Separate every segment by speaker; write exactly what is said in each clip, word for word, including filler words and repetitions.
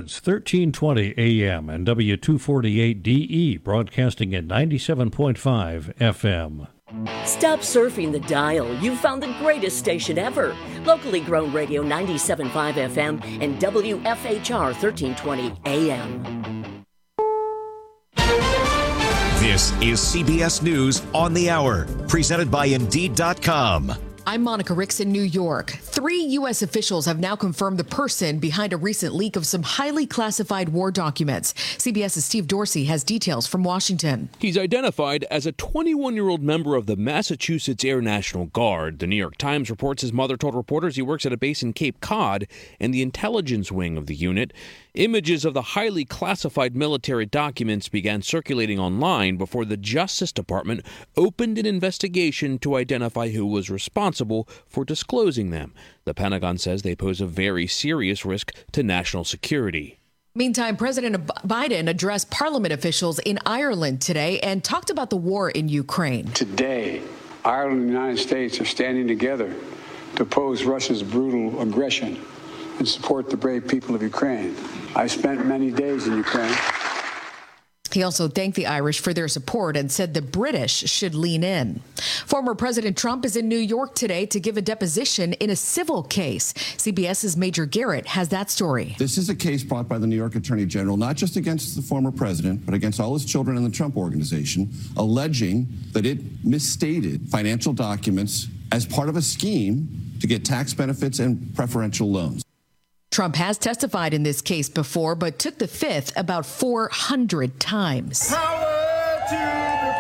Speaker 1: Rapids, thirteen twenty A M and W two forty-eight D E, broadcasting at ninety-seven point five F M.
Speaker 2: Stop surfing the dial. You've found the greatest station ever. Locally grown radio ninety-seven point five F M and W F H R thirteen twenty A M.
Speaker 3: This is C B S News on the Hour, presented by Indeed dot com.
Speaker 4: I'm Monica Ricks in New York. Three U S officials have now confirmed the person behind a recent leak of some highly classified war documents. CBS's Steve Dorsey has details from Washington.
Speaker 5: He's identified as a twenty-one-year-old member of the Massachusetts Air National Guard. The New York Times reports his mother told reporters he works at a base in Cape Cod and the intelligence wing of the unit. Images of the highly classified military documents began circulating online before the Justice Department opened an investigation to identify who was responsible for disclosing them. The Pentagon says they pose a very serious risk to national security.
Speaker 4: Meantime, President Biden addressed parliament officials in Ireland today and talked about the war in Ukraine.
Speaker 6: Today, Ireland and the United States are standing together to oppose Russia's brutal aggression and support the brave people of Ukraine. I spent many days in Ukraine.
Speaker 4: He also thanked the Irish for their support and said the British should lean in. Former President Trump is in New York today to give a deposition in a civil case. CBS's Major Garrett has that story.
Speaker 7: This is a case brought by the New York Attorney General, not just against the former president, but against all his children in the Trump Organization, alleging that it misstated financial documents as part of a scheme to get tax benefits and preferential loans.
Speaker 4: Trump has testified in this case before, but took the fifth about four hundred times.
Speaker 8: Power to the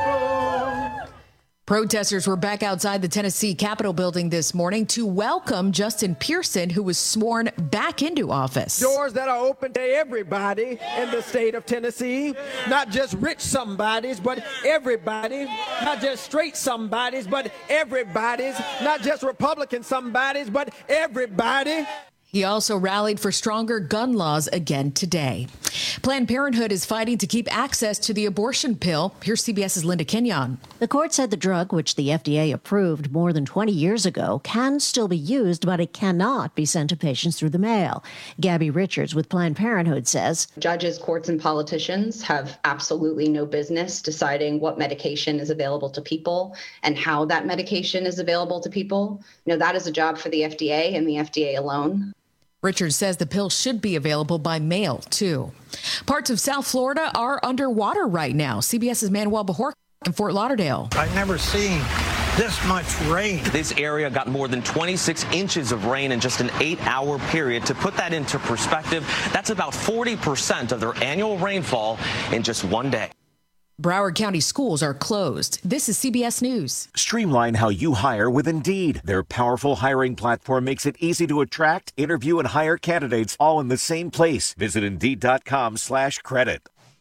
Speaker 8: people.
Speaker 4: Protesters were back outside the Tennessee Capitol building this morning to welcome Justin Pearson, who was sworn back into office.
Speaker 8: Doors that are open to everybody in the state of Tennessee, not just rich somebodies, but everybody, not just straight somebodies, but everybody's, not just Republican somebodies, but everybody.
Speaker 4: He also rallied for stronger gun laws again today. Planned Parenthood is fighting to keep access to the abortion pill. Here's CBS's Linda Kenyon.
Speaker 9: The court said the drug, which the F D A approved more than twenty years ago, can still be used, but it cannot be sent to patients through the mail. Gabby Richards with Planned Parenthood says
Speaker 10: judges, courts, and politicians have absolutely no business deciding what medication is available to people and how that medication is available to people. You know, that is a job for the F D A and the F D A alone.
Speaker 4: Richards says the pill should be available by mail, too. Parts of South Florida are underwater right now. CBS's Manuel Bajorquez in Fort Lauderdale.
Speaker 11: I've never seen this much rain.
Speaker 12: This area got more than twenty-six inches of rain in just an eight-hour period. To put that into perspective, that's about forty percent of their annual rainfall in just one day.
Speaker 4: Broward County schools are closed. This is C B S News.
Speaker 3: Streamline how you hire with Indeed. Their powerful hiring platform makes it easy to attract, interview, and hire candidates all in the same place. Visit Indeed.com slash credit.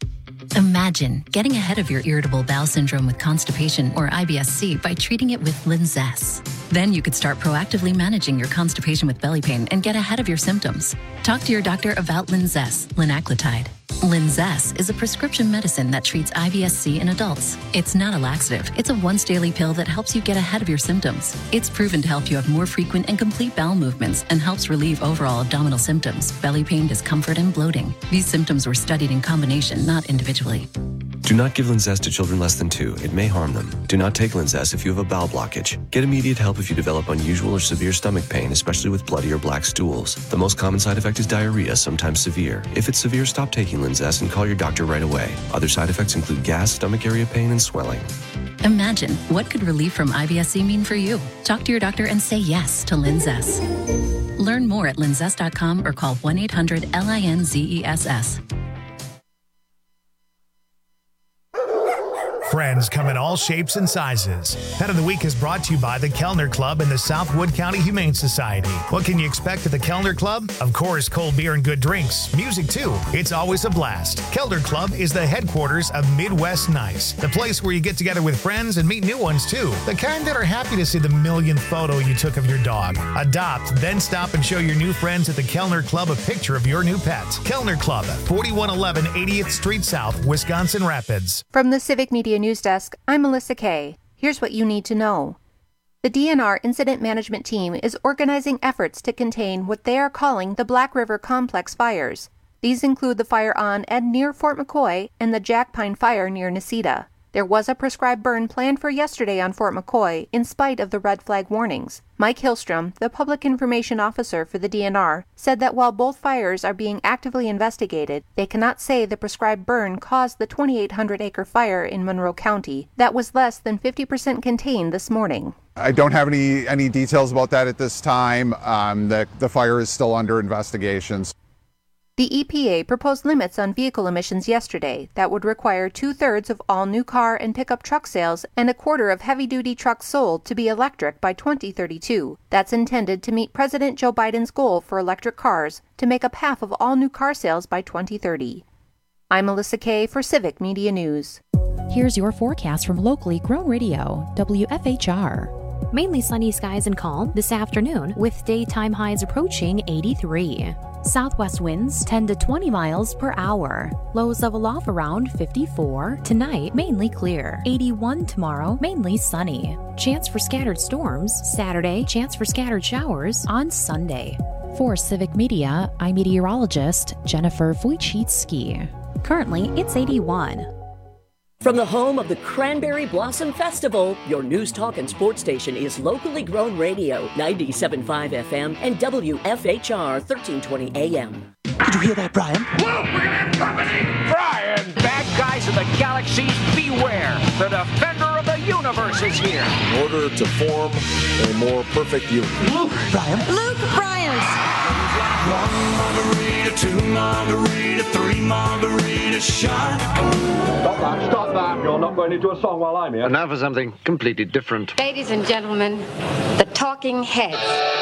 Speaker 13: Imagine getting ahead of your irritable bowel syndrome with constipation or I B S C by treating it with Linzess. Then you could start proactively managing your constipation with belly pain and get ahead of your symptoms. Talk to your doctor about Linzess, linaclotide. Linzess is a prescription medicine that treats I B S C in adults. It's not a laxative. It's a once daily pill that helps you get ahead of your symptoms. It's proven to help you have more frequent and complete bowel movements and helps relieve overall abdominal symptoms, belly pain, discomfort, and bloating. These symptoms were studied in combination, not individually.
Speaker 14: Do not give Linzess to children less than two. It may harm them. Do not take Linzess if you have a bowel blockage. Get immediate help if you develop unusual or severe stomach pain, especially with bloody or black stools. The most common side effect is diarrhea, sometimes severe. If it's severe, stop taking Linzess and call your doctor right away. Other side effects include gas, stomach area pain, and swelling.
Speaker 13: Imagine, what could relief from I B S C mean for you? Talk to your doctor and say yes to Linzess. Learn more at linzess dot com or call one eight hundred L I N Z E S S.
Speaker 15: Friends come in all shapes and sizes. Pet of the Week is brought to you by the Kellner Club and the Southwood County Humane Society. What can you expect at the Kellner Club? Of course, cold beer and good drinks. Music, too. It's always a blast. Kellner Club is the headquarters of Midwest Nice, the place where you get together with friends and meet new ones, too. The kind that are happy to see the millionth photo you took of your dog. Adopt, then stop and show your new friends at the Kellner Club a picture of your new pet. Kellner Club, forty-one eleven eightieth Street South, Wisconsin Rapids.
Speaker 16: From the Civic Media News Desk, I'm Melissa Kay. Here's what you need to know. The D N R Incident Management Team is organizing efforts to contain what they are calling the Black River Complex fires. These include the fire on and near Fort McCoy and the Jack Pine fire near Necedah. There was a prescribed burn planned for yesterday on Fort McCoy in spite of the red flag warnings. Mike Hillstrom, the public information officer for the D N R, said that while both fires are being actively investigated, they cannot say the prescribed burn caused the twenty-eight hundred acre fire in Monroe County that was less than fifty percent contained this morning.
Speaker 17: I don't have any, any details about that at this time. Um, the, the fire is still under investigation.
Speaker 16: The E P A proposed limits on vehicle emissions yesterday that would require two-thirds of all new car and pickup truck sales and a quarter of heavy-duty trucks sold to be electric by twenty thirty-two. That's intended to meet President Joe Biden's goal for electric cars to make up half of all new car sales by twenty thirty. I'm Melissa Kay for Civic Media News.
Speaker 18: Here's your forecast from locally grown radio, W F H R. Mainly sunny skies and calm this afternoon, with daytime highs approaching eighty-three. Southwest winds ten to twenty miles per hour. Lows level off around fifty-four. Tonight, mainly clear. eighty-one tomorrow, mainly sunny. Chance for scattered storms. Saturday, chance for scattered showers on Sunday. For Civic Media, I'm meteorologist Jennifer Wojcicki. Currently, it's eighty-one.
Speaker 2: From the home of the Cranberry Blossom Festival, your news, talk, and sports station is locally grown radio, ninety-seven point five F M and W F H R thirteen twenty A M.
Speaker 19: Did you hear that, Brian?
Speaker 20: Whoa, we're gonna have company! Brian! Bad guys of the galaxies, beware! The defender of the universe is here!
Speaker 21: In order to form a more perfect union.
Speaker 19: Luke! Brian!
Speaker 22: Luke Bryant!
Speaker 23: One margarita, two margarita, three margarita shot.
Speaker 24: Stop that, stop that. You're not going into a song while I'm here.
Speaker 25: And now for something completely different.
Speaker 22: Ladies and gentlemen, the Talking Heads.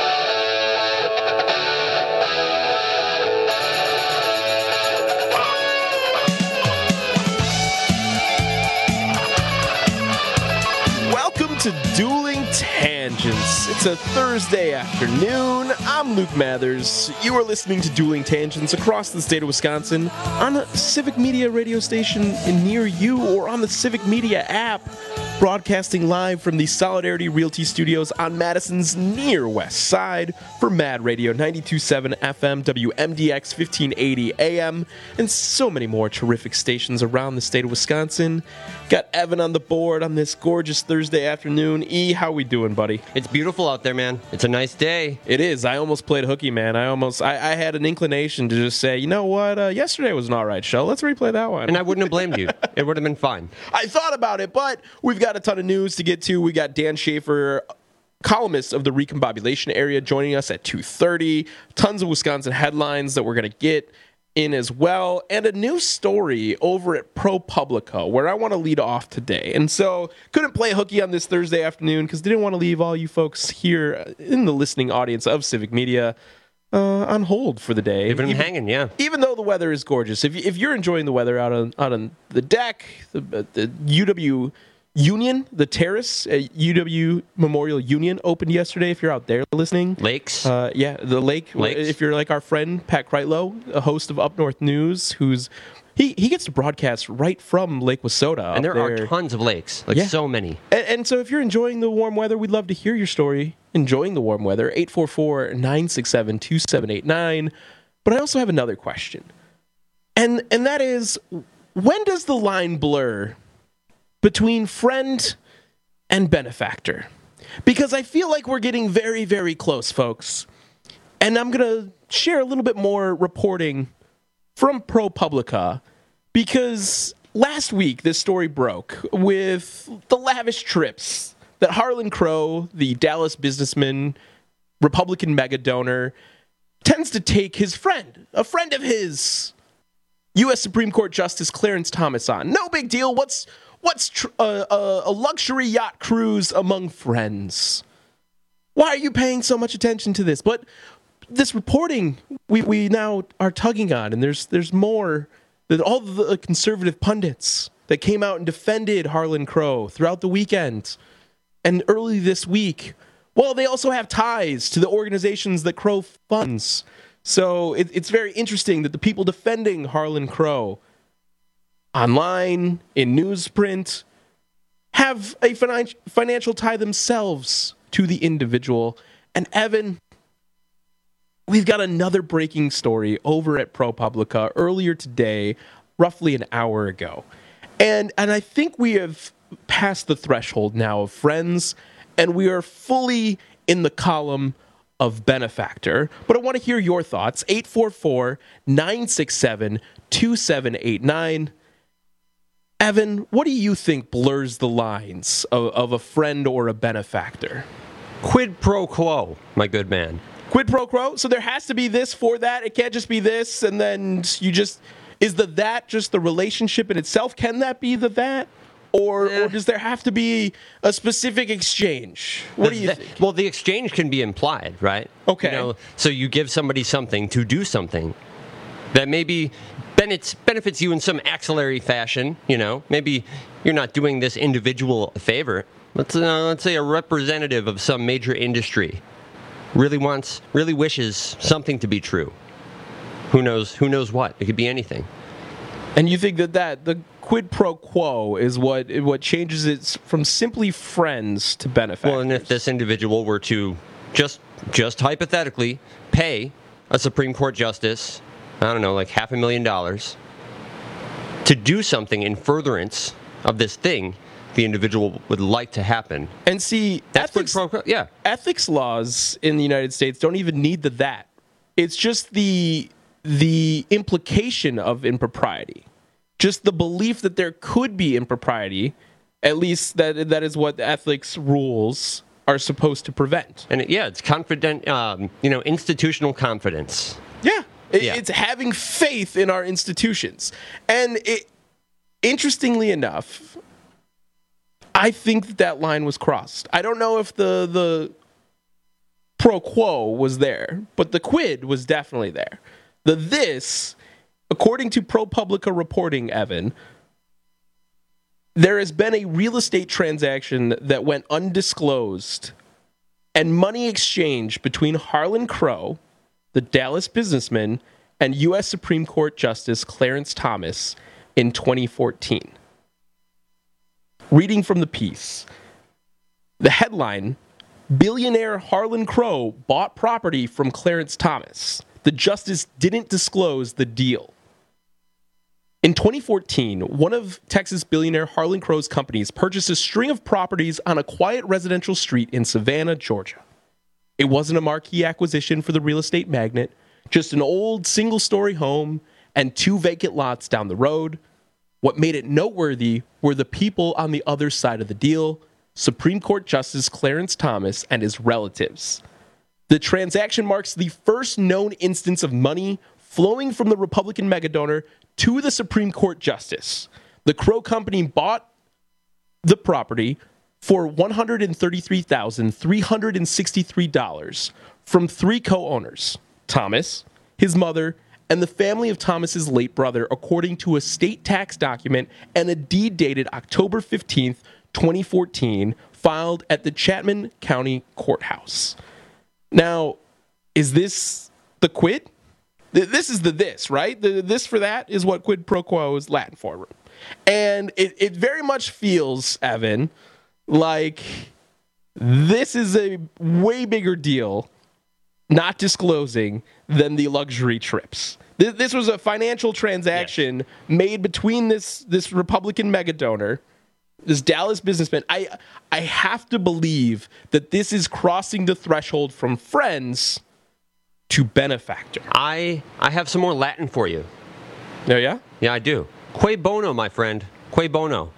Speaker 26: Welcome to Dueling Tangents. It's a Thursday afternoon. I'm Luke Mathers. You are listening to Dueling Tangents across the state of Wisconsin on a Civic Media radio station near you or on the Civic Media app, broadcasting live from the Solidarity Realty Studios on Madison's near west side for Mad Radio ninety-two point seven F M, W M D X fifteen eighty A M, and so many more terrific stations around the state of Wisconsin. Got Evan on the board on this gorgeous Thursday afternoon. E, how we doing, buddy?
Speaker 27: It's beautiful out there, man. It's a nice day.
Speaker 26: It is. I almost played hooky, man. I almost, I, I had an inclination to just say, you know what, uh, yesterday was an all right show. Let's replay that one.
Speaker 27: And I wouldn't have blamed you. It would have been fine.
Speaker 26: I thought about it, but we've got a ton of news to get to. We got Dan Schaefer, columnist of the Recombobulation Area, joining us at two thirty. Tons of Wisconsin headlines that we're going to get in as well, and a new story over at ProPublica where I want to lead off today. And so couldn't play hooky on this Thursday afternoon because didn't want to leave all you folks here in the listening audience of Civic Media uh, on hold for the day.
Speaker 27: Leaving them hanging, yeah.
Speaker 26: Even though the weather is gorgeous. If, you, if you're enjoying the weather out on, out on the deck, the, the U W Union, the terrace at U W Memorial Union opened yesterday. If you're out there listening,
Speaker 27: lakes,
Speaker 26: uh, yeah, the lake.
Speaker 27: Lakes.
Speaker 26: If you're like our friend Pat Kreitlow, a host of Up North News, who's he he gets to broadcast right from Lake Wissota,
Speaker 27: and there,
Speaker 26: there
Speaker 27: are tons of lakes, like
Speaker 26: yeah.
Speaker 27: so many.
Speaker 26: And, and so, if you're enjoying the warm weather, we'd love to hear your story. Enjoying the warm weather, eight four four, nine six seven, two seven eight nine. But I also have another question, and and that is, when does the line blur between friend and benefactor? Because I feel like we're getting very, very close, folks. And I'm going to share a little bit more reporting from ProPublica, because last week this story broke with the lavish trips that Harlan Crow, the Dallas businessman, Republican mega donor, tends to take his friend, a friend of his, U S Supreme Court Justice Clarence Thomas on. No big deal. What's What's tr- uh, uh, a luxury yacht cruise among friends? Why are you paying so much attention to this? But this reporting we, we now are tugging on, and there's there's more. That all the conservative pundits that came out and defended Harlan Crow throughout the weekend and early this week, well, they also have ties to the organizations that Crow funds. So it, it's very interesting that the people defending Harlan Crow online, in newsprint, have a finan- financial tie themselves to the individual. And Evan, we've got another breaking story over at ProPublica earlier today, roughly an hour ago. And and I think we have passed the threshold now of friends, and we are fully in the column of benefactor. But I want to hear your thoughts. eight four four, nine six seven, two seven eight nine. Evan, what do you think blurs the lines of, of a friend or a benefactor?
Speaker 27: Quid pro quo, my good man.
Speaker 26: Quid pro quo? So there has to be this for that? It can't just be this, and then you just... Is the that just the relationship in itself? Can that be the that? Or, eh. or does there have to be a specific exchange? What do you think?
Speaker 27: Well, the exchange can be implied, right?
Speaker 26: Okay.
Speaker 27: You know, so you give somebody something to do something that maybe benefits, benefits you in some axillary fashion, you know? Maybe you're not doing this individual a favor. Let's, uh, let's say a representative of some major industry really wants, really wishes something to be true. Who knows? Who knows what? It could be anything.
Speaker 26: And you think that, that the quid pro quo is what what changes it from simply friends to benefactors?
Speaker 27: Well, and if this individual were to just just hypothetically pay a Supreme Court justice, I don't know, like half a million dollars, to do something in furtherance of this thing the individual would like to happen.
Speaker 26: And see,
Speaker 27: that's
Speaker 26: ethics,
Speaker 27: quid pro quo. Yeah.
Speaker 26: Ethics laws in the United States don't even need the that. It's just the the implication of impropriety. Just the belief that there could be impropriety, at least that that is what ethics rules are supposed to prevent.
Speaker 27: And it, yeah, it's confident, um, you know, institutional confidence.
Speaker 26: Yeah. It,
Speaker 27: yeah.
Speaker 26: It's having faith in our institutions. And it, interestingly enough, I think that, that line was crossed. I don't know if the the pro quo was there, but the quid was definitely there. The this, according to ProPublica reporting, Evan, there has been a real estate transaction that went undisclosed and money exchange between Harlan Crow, the Dallas businessman, and U S Supreme Court Justice Clarence Thomas in twenty fourteen. Reading from the piece, the headline, billionaire Harlan Crow bought property from Clarence Thomas. The justice didn't disclose the deal. In twenty fourteen, one of Texas billionaire Harlan Crow's companies purchased a string of properties on a quiet residential street in Savannah, Georgia. It wasn't a marquee acquisition for the real estate magnate, just an old single-story home and two vacant lots down the road. What made it noteworthy were the people on the other side of the deal, Supreme Court Justice Clarence Thomas and his relatives. The transaction marks the first known instance of money flowing from the Republican megadonor to the Supreme Court Justice. The Crow Company bought the property for one hundred thirty-three thousand three hundred sixty-three dollars from three co-owners, Thomas, his mother, and the family of Thomas's late brother, according to a state tax document and a deed dated October fifteenth, twenty fourteen, filed at the Chapman County Courthouse. Now, is this the quid? This is the this, right? The this for that is what quid pro quo is Latin for. And it, it very much feels, Evan, like this is a way bigger deal not disclosing than the luxury trips. This, this was a financial transaction yes. made between this, this Republican megadonor, this Dallas businessman. I I have to believe that this is crossing the threshold from friends to benefactor.
Speaker 27: I I have some more Latin for you.
Speaker 26: Oh, yeah?
Speaker 27: Yeah, I do. Quae bono, my friend. Quae bono.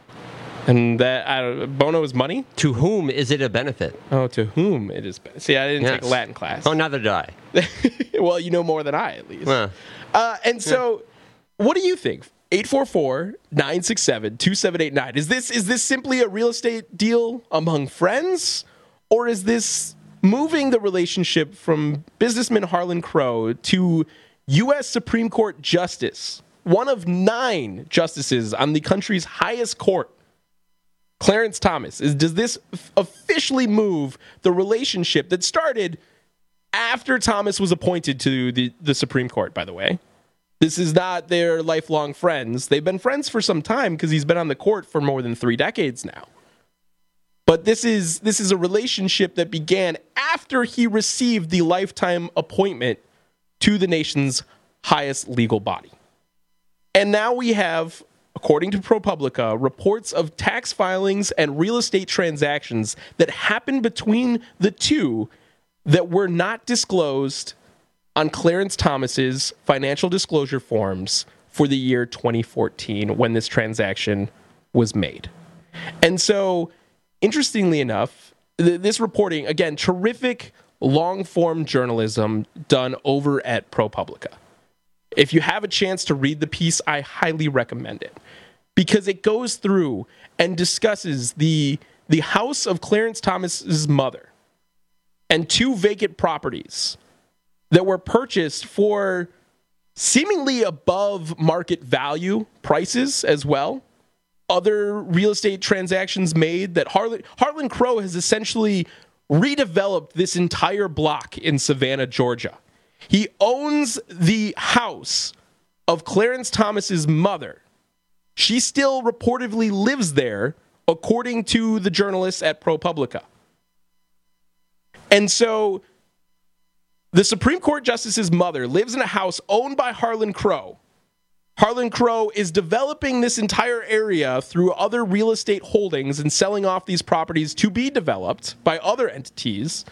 Speaker 26: And that I don't, bono is money?
Speaker 27: To whom is it a benefit?
Speaker 26: Oh, to whom it is. See, I didn't
Speaker 27: yes.
Speaker 26: take a Latin class.
Speaker 27: Oh, neither did I.
Speaker 26: Well, you know more than I, at least.
Speaker 27: Uh,
Speaker 26: uh, and so, yeah. What do you think? eight four four, nine six seven, two seven eight nine. Is this is this simply a real estate deal among friends? Or is this moving the relationship from businessman Harlan Crow to U S Supreme Court Justice, one of nine justices on the country's highest court, Clarence Thomas? Is, does this f- officially move the relationship that started after Thomas was appointed to the, the Supreme Court, by the way? This is not their lifelong friends. They've been friends for some time because he's been on the court for more than three decades now. But this is this is a relationship that began after he received the lifetime appointment to the nation's highest legal body. And now we have, according to ProPublica, reports of tax filings and real estate transactions that happened between the two that were not disclosed on Clarence Thomas's financial disclosure forms for the year twenty fourteen when this transaction was made. And so, interestingly enough, th- this reporting, again, terrific long-form journalism done over at ProPublica. If you have a chance to read the piece, I highly recommend it because it goes through and discusses the, the house of Clarence Thomas's mother and two vacant properties that were purchased for seemingly above market value prices as well. Other real estate transactions made that Harlan, Harlan Crow has essentially redeveloped this entire block in Savannah, Georgia. He owns the house of Clarence Thomas's mother. She still reportedly lives there, according to the journalists at ProPublica. And so the Supreme Court Justice's mother lives in a house owned by Harlan Crow. Harlan Crow is developing this entire area through other real estate holdings and selling off these properties to be developed by other entities,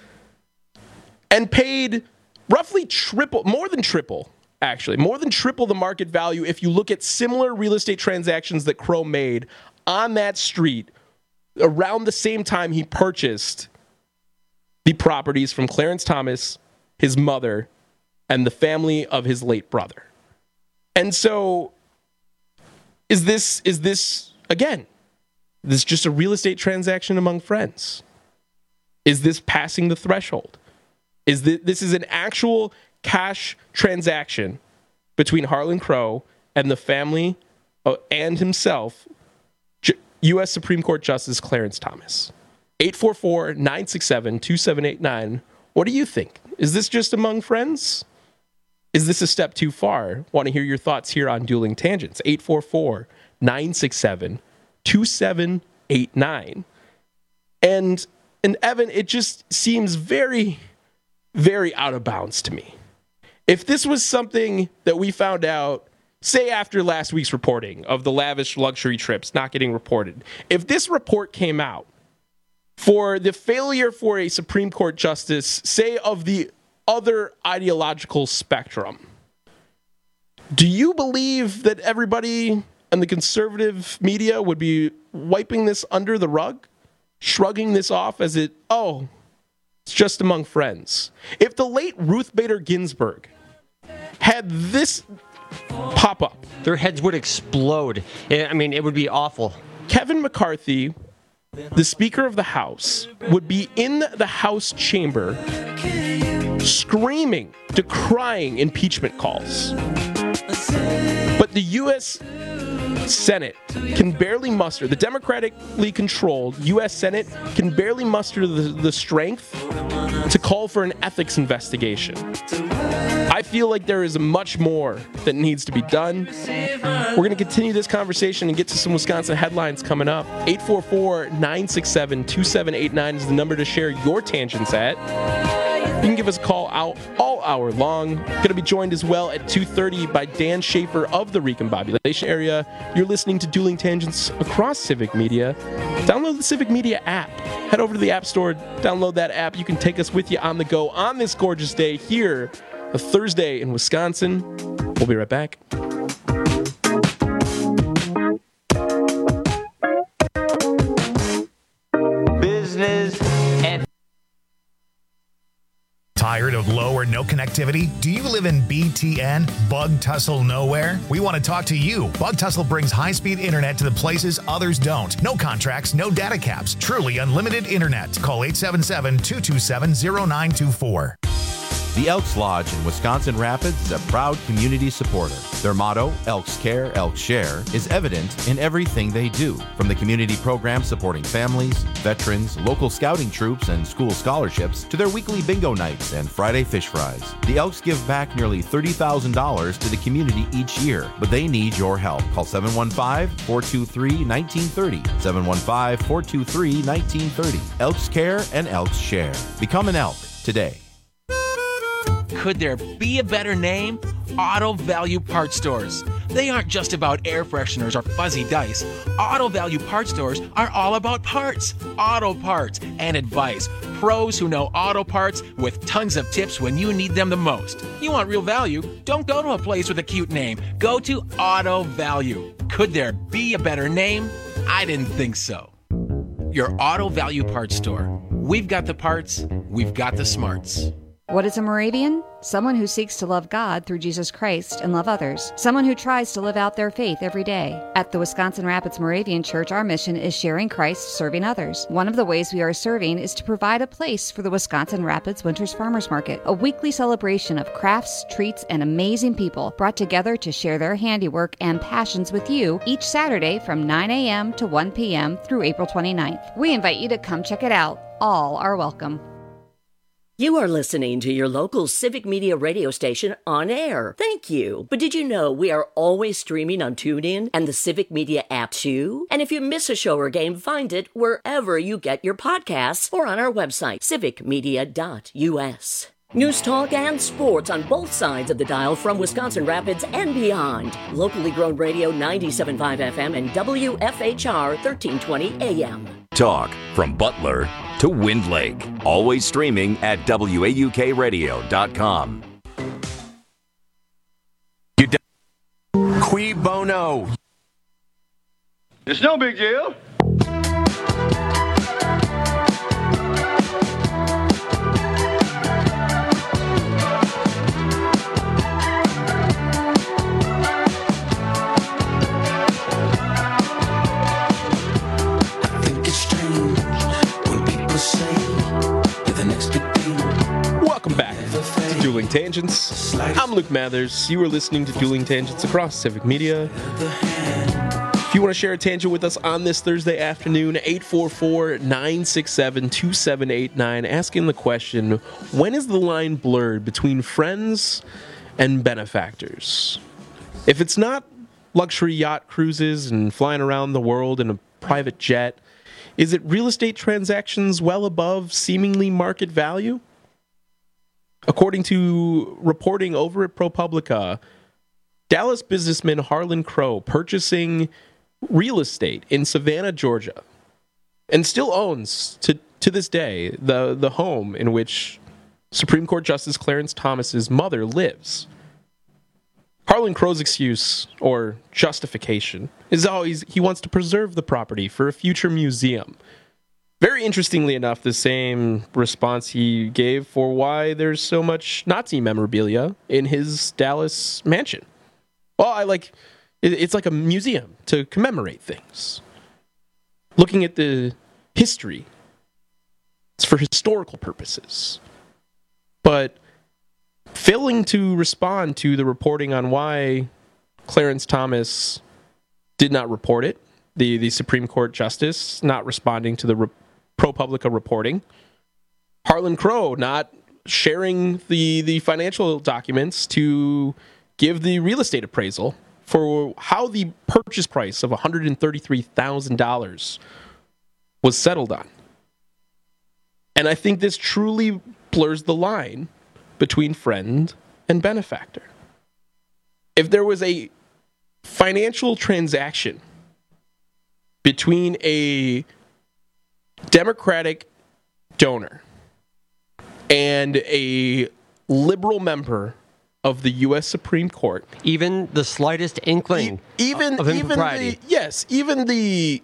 Speaker 26: and paid roughly triple, more than triple, actually, more than triple the market value if you look at similar real estate transactions that Crow made on that street around the same time he purchased the properties from Clarence Thomas, his mother, and the family of his late brother. And so, is this, is this, again, this just a real estate transaction among friends? Is this passing the threshold? Is this, this is an actual cash transaction between Harlan Crow and the family uh, and himself, J- U S Supreme Court Justice Clarence Thomas? eight four four, nine six seven, two seven eight nine. What do you think? Is this just among friends? Is this a step too far? Want to hear your thoughts here on Dueling Tangents. eight four four, nine six seven, two seven eight nine. And, and Evan, it just seems very, very out of bounds to me. If this was something that we found out, say after last week's reporting of the lavish luxury trips not getting reported, if this report came out for the failure for a Supreme Court justice, say of the other ideological spectrum, do you believe that everybody in the conservative media would be wiping this under the rug, shrugging this off as it, oh, it's just among friends? If the late Ruth Bader Ginsburg had this pop up,
Speaker 27: their heads would explode. I mean, it would be awful.
Speaker 26: Kevin McCarthy, the Speaker of the House, would be in the House chamber screaming, decrying impeachment calls. But the U S Senate can barely muster, the democratically controlled U S Senate can barely muster the, the strength to call for an ethics investigation. I feel like there is much more that needs to be done. We're going to continue this conversation and get to some Wisconsin headlines coming up. eight four four, nine six seven, two seven eight nine is the number to share your tangents at. You can give us a call out all hour long. Going to be joined as well at two thirty by Dan Schaefer of the Recombobulation Area. You're listening to Dueling Tangents across Civic Media. Download the Civic Media app. Head over to the App Store, download that app. You can take us with you on the go on this gorgeous day here, a Thursday in Wisconsin. We'll be right back.
Speaker 1: Business and
Speaker 15: Tired of low or no connectivity? Do you live in B T N, Bug Tussle Nowhere? We want to talk to you. Bug Tussle brings high-speed internet to the places others don't. No contracts, no data caps. Truly unlimited internet. Call eight seven seven, two two seven, zero nine two four.
Speaker 5: The Elks Lodge in Wisconsin Rapids is a proud community supporter. Their motto, Elks Care, Elks Share, is evident in everything they do. From the community programs supporting families, veterans, local scouting troops, and school scholarships, to their weekly bingo nights and Friday fish fries. The Elks give back nearly thirty thousand dollars to the community each year, but they need your help. Call seven one five, four two three, one nine three zero. seven one five, four two three, one nine three zero. Elks Care and Elks Share. Become an elk today.
Speaker 6: Could there be a better name? Auto Value Parts Stores. They aren't just about air fresheners or fuzzy dice. Auto Value Parts Stores are all about parts, auto parts, and advice. Pros who know auto parts with tons of tips when you need them the most. You want real value? Don't go to a place with a cute name. Go to Auto Value. Could there be a better name? I didn't think so. Your Auto Value Parts Store. We've got the parts, we've got the smarts.
Speaker 7: What is a Moravian? Someone who seeks to love God through Jesus Christ and love others. Someone who tries to live out their faith every day. At the Wisconsin Rapids Moravian Church, our mission is sharing Christ, serving others. One of the ways we are serving is to provide a place for the Wisconsin Rapids Winters Farmers Market, a weekly celebration of crafts, treats, and amazing people brought together to share their handiwork and passions with you each Saturday from nine a.m. to one p.m. through April twenty-ninth. We invite you to come check it out. All are welcome.
Speaker 2: You are listening to your local Civic Media radio station on air. Thank you. But did you know we are always streaming on TuneIn and the Civic Media app too? And if you miss a show or game, find it wherever you get your podcasts or on our website, civic media dot u s. News talk and sports on both sides of the dial from Wisconsin Rapids and beyond. Locally grown radio ninety-seven point five F M and W F H R thirteen twenty A M.
Speaker 8: Talk from Butler to Wind Lake. Always streaming at W A U K radio dot com.
Speaker 9: Qui bono.
Speaker 24: It's no big deal.
Speaker 26: Welcome back to Dueling Tangents. I'm Luke Mathers. You are listening to Dueling Tangents across Civic Media. If you want to share a tangent with us on this Thursday afternoon, eight four four, nine six seven, two seven eight nine, asking the question, when is the line blurred between friends and benefactors? If it's not luxury yacht cruises and flying around the world in a private jet, is it real estate transactions well above seemingly market value? According to reporting over at ProPublica, Dallas businessman Harlan Crow purchasing real estate in Savannah, Georgia, and still owns to, to this day the, the home in which Supreme Court Justice Clarence Thomas's mother lives. Harlan Crow's excuse or justification is always he wants to preserve the property for a future museum. Very interestingly enough, the same response he gave for why there's so much Nazi memorabilia in his Dallas mansion. Well, I like it's like a museum to commemorate things. Looking at the history, it's for historical purposes. But failing to respond to the reporting on why Clarence Thomas did not report it, the, the Supreme Court Justice not responding to the re- ProPublica reporting, Harlan Crow not sharing the, the financial documents to give the real estate appraisal for how the purchase price of one hundred thirty-three thousand dollars was settled on. And I think this truly blurs the line between friend and benefactor. If there was a financial transaction between a Democratic donor and a liberal member of the U S Supreme Court,
Speaker 27: even the slightest inkling
Speaker 26: e- even,
Speaker 27: of
Speaker 26: Even
Speaker 27: impropriety.
Speaker 26: the, yes, even the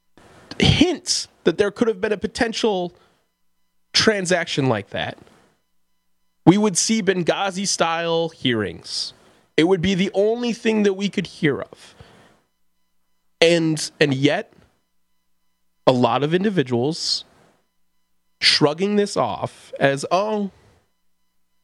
Speaker 26: hints that there could have been a potential transaction like that, we would see Benghazi-style hearings. It would be the only thing that we could hear of. And and yet, a lot of individuals shrugging this off as, oh,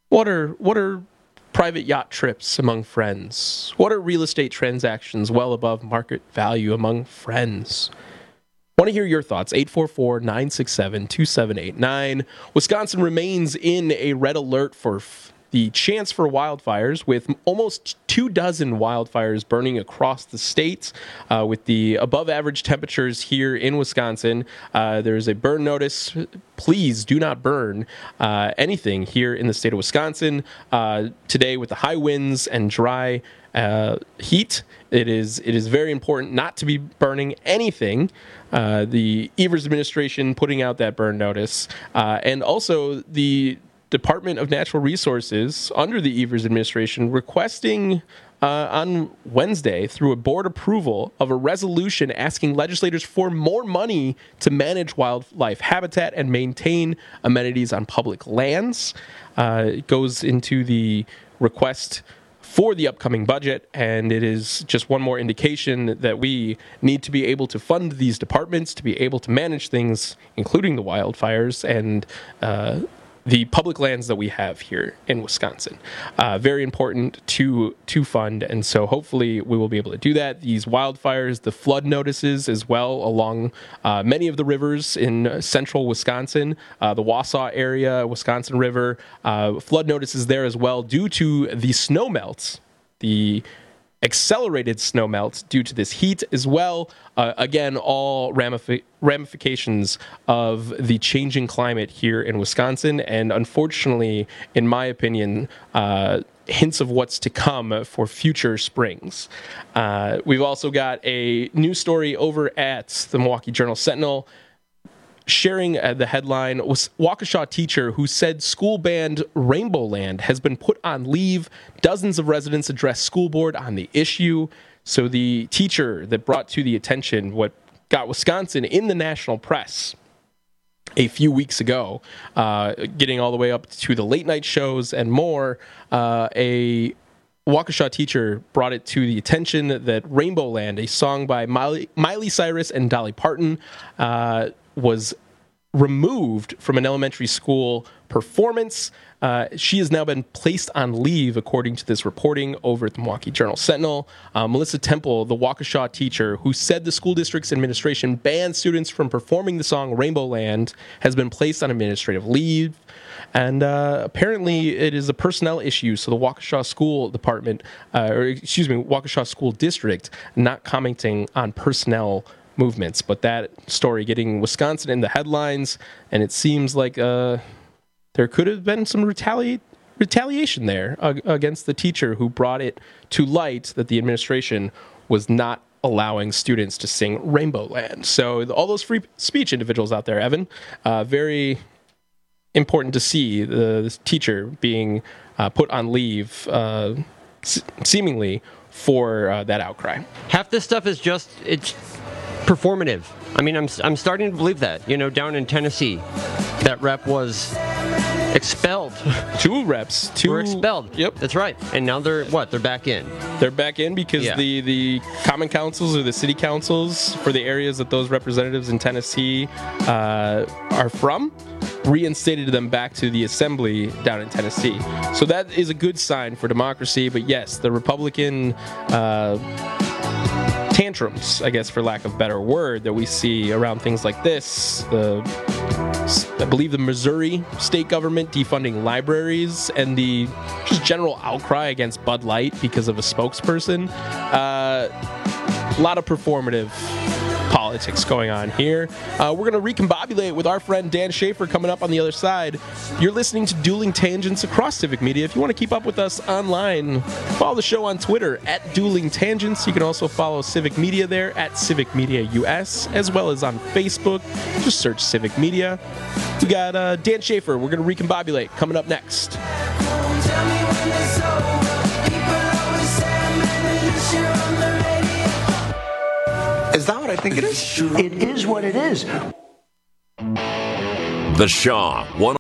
Speaker 26: What are what are private yacht trips among friends? What are real estate transactions well above market value among friends? Want to hear your thoughts. eight four four, nine six seven, two seven eight nine. Wisconsin remains in a red alert for f- the chance for wildfires, with almost two dozen wildfires burning across the state. Uh, with the above average temperatures here in Wisconsin, uh, there's a burn notice. Please do not burn uh, anything here in the state of Wisconsin. Uh, today, with the high winds and dry uh, heat, it is it is very important not to be burning anything. Uh, the Evers administration putting out that burn notice, uh, and also the Department of Natural Resources under the Evers administration requesting uh, on Wednesday through a board approval of a resolution asking legislators for more money to manage wildlife habitat and maintain amenities on public lands. Uh, it goes into the request for the upcoming budget, and it is just one more indication that we need to be able to fund these departments to be able to manage things, including the wildfires and uh, the public lands that we have here in Wisconsin. Uh, very important to to fund, and so hopefully we will be able to do that. These wildfires, the flood notices as well along uh, many of the rivers in central Wisconsin, uh, the Wausau area, Wisconsin River, uh, flood notices there as well due to the snow melts, the accelerated snow melt due to this heat as well. Uh, again, all ramifi- ramifications of the changing climate here in Wisconsin. And unfortunately, in my opinion, uh, hints of what's to come for future springs. Uh, we've also got a news story over at the Milwaukee Journal Sentinel sharing uh, the headline, was Waukesha teacher who said school band Rainbow Land has been put on leave. Dozens of residents addressed school board on the issue. So the teacher that brought to the attention what got Wisconsin in the national press a few weeks ago, uh, getting all the way up to the late night shows and more, uh, a Waukesha teacher brought it to the attention that Rainbow Land, a song by Miley, Miley Cyrus and Dolly Parton, uh, was removed from an elementary school performance. Uh, she has now been placed on leave, according to this reporting over at the Milwaukee Journal Sentinel. Uh, Melissa Temple, the Waukesha teacher who said the school district's administration banned students from performing the song Rainbow Land, has been placed on administrative leave. And uh, apparently it is a personnel issue, so the Waukesha School Department, uh, or excuse me, Waukesha School District, not commenting on personnel movements. But that story getting Wisconsin in the headlines, and it seems like uh, there could have been some retaliate retaliation there uh, against the teacher who brought it to light that the administration was not allowing students to sing Rainbow Land. So all those free speech individuals out there, Evan, uh, very important to see the, the teacher being uh, put on leave, uh, s- seemingly for uh, that outcry.
Speaker 27: Half this stuff is just, it's performative. I mean, I'm I'm starting to believe that. You know, down in Tennessee, that rep was expelled.
Speaker 26: Two reps. Two
Speaker 27: were expelled.
Speaker 26: Yep.
Speaker 27: That's right. And now they're, what, they're back in?
Speaker 26: They're back in because
Speaker 27: Yeah.
Speaker 26: the, the common councils or the city councils for the areas that those representatives in Tennessee uh, are from reinstated them back to the assembly down in Tennessee. So that is a good sign for democracy. But yes, the Republican uh, tantrums, I guess for lack of a better word, that we see around things like this, the I believe the Missouri state government defunding libraries and the just general outcry against Bud Light because of a spokesperson. Uh, a lot of performative politics going on here. Uh, we're going to recombobulate with our friend Dan Schaefer coming up on the other side. You're listening to Dueling Tangents across Civic Media. If you want to keep up with us online, follow the show on Twitter at Dueling Tangents. You can also follow Civic Media there at Civic Media U S, as well as on Facebook. Just search Civic Media. We got uh, Dan Schaefer. We're going to recombobulate coming up next.
Speaker 3: Is that what I think it is? It is what it is.
Speaker 8: The Shaw one.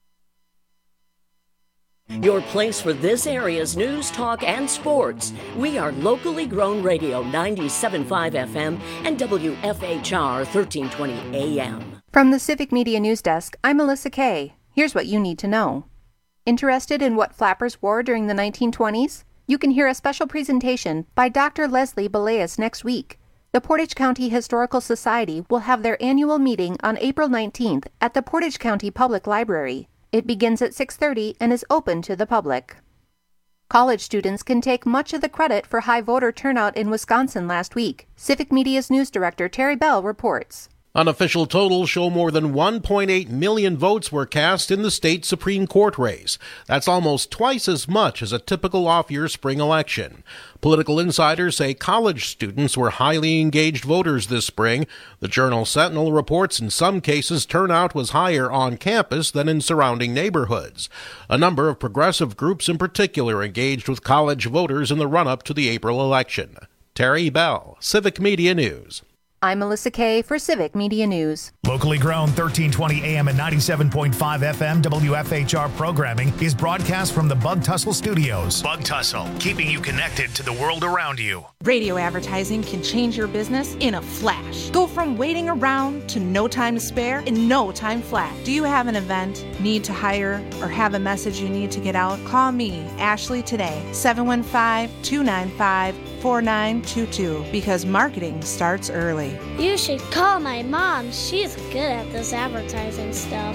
Speaker 2: Your place for this area's news, talk, and sports. We are locally grown radio ninety-seven point five F M and W F H R thirteen twenty A M.
Speaker 16: From the Civic Media News Desk, I'm Melissa Kay. Here's what you need to know. Interested in what flappers wore during the nineteen twenties? You can hear a special presentation by Doctor Leslie Beleas next week. The Portage County Historical Society will have their annual meeting on April nineteenth at the Portage County Public Library. It begins at six thirty and is open to the public. College students can take much of the credit for high voter turnout in Wisconsin last week. Civic Media's news director Terry Bell reports.
Speaker 4: Unofficial totals show more than one point eight million votes were cast in the state Supreme Court race. That's almost twice as much as a typical off-year spring election. Political insiders say college students were highly engaged voters this spring. The Journal Sentinel reports in some cases turnout was higher on campus than in surrounding neighborhoods. A number of progressive groups in particular engaged with college voters in the run-up to the April election. Terry Bell, Civic Media News.
Speaker 16: I'm Melissa Kay for Civic Media News.
Speaker 15: Locally grown thirteen twenty A M and ninety-seven point five F M W F H R programming is broadcast from the Bug Tussle Studios. Bug Tussle, keeping you connected to the world around you.
Speaker 9: Radio advertising can change your business in a flash. Go from waiting around to no time to spare in no time flat. Do you have an event, need to hire, or have a message you need to get out? Call me, Ashley, today, seven one five, two nine five, four nine two two, because marketing starts early.
Speaker 10: You should call my mom. She's good at this advertising stuff.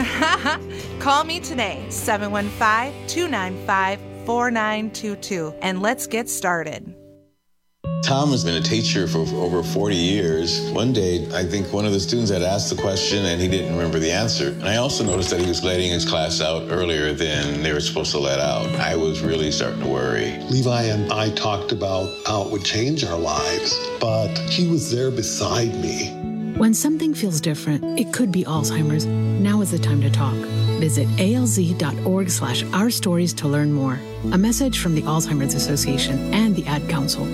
Speaker 9: Call me today, seven one five, two nine five, four nine two two, and let's get started.
Speaker 11: Tom has been a teacher for over forty years. One day, I think one of the students had asked the question and he didn't remember the answer. And I also noticed that he was letting his class out earlier than they were supposed to let out. I was really starting to worry.
Speaker 12: Levi and I talked about how it would change our lives, but he was there beside me.
Speaker 14: When something feels different, it could be Alzheimer's. Now is the time to talk. Visit alz.org slash our stories to learn more. A message from the Alzheimer's Association and the Ad Council.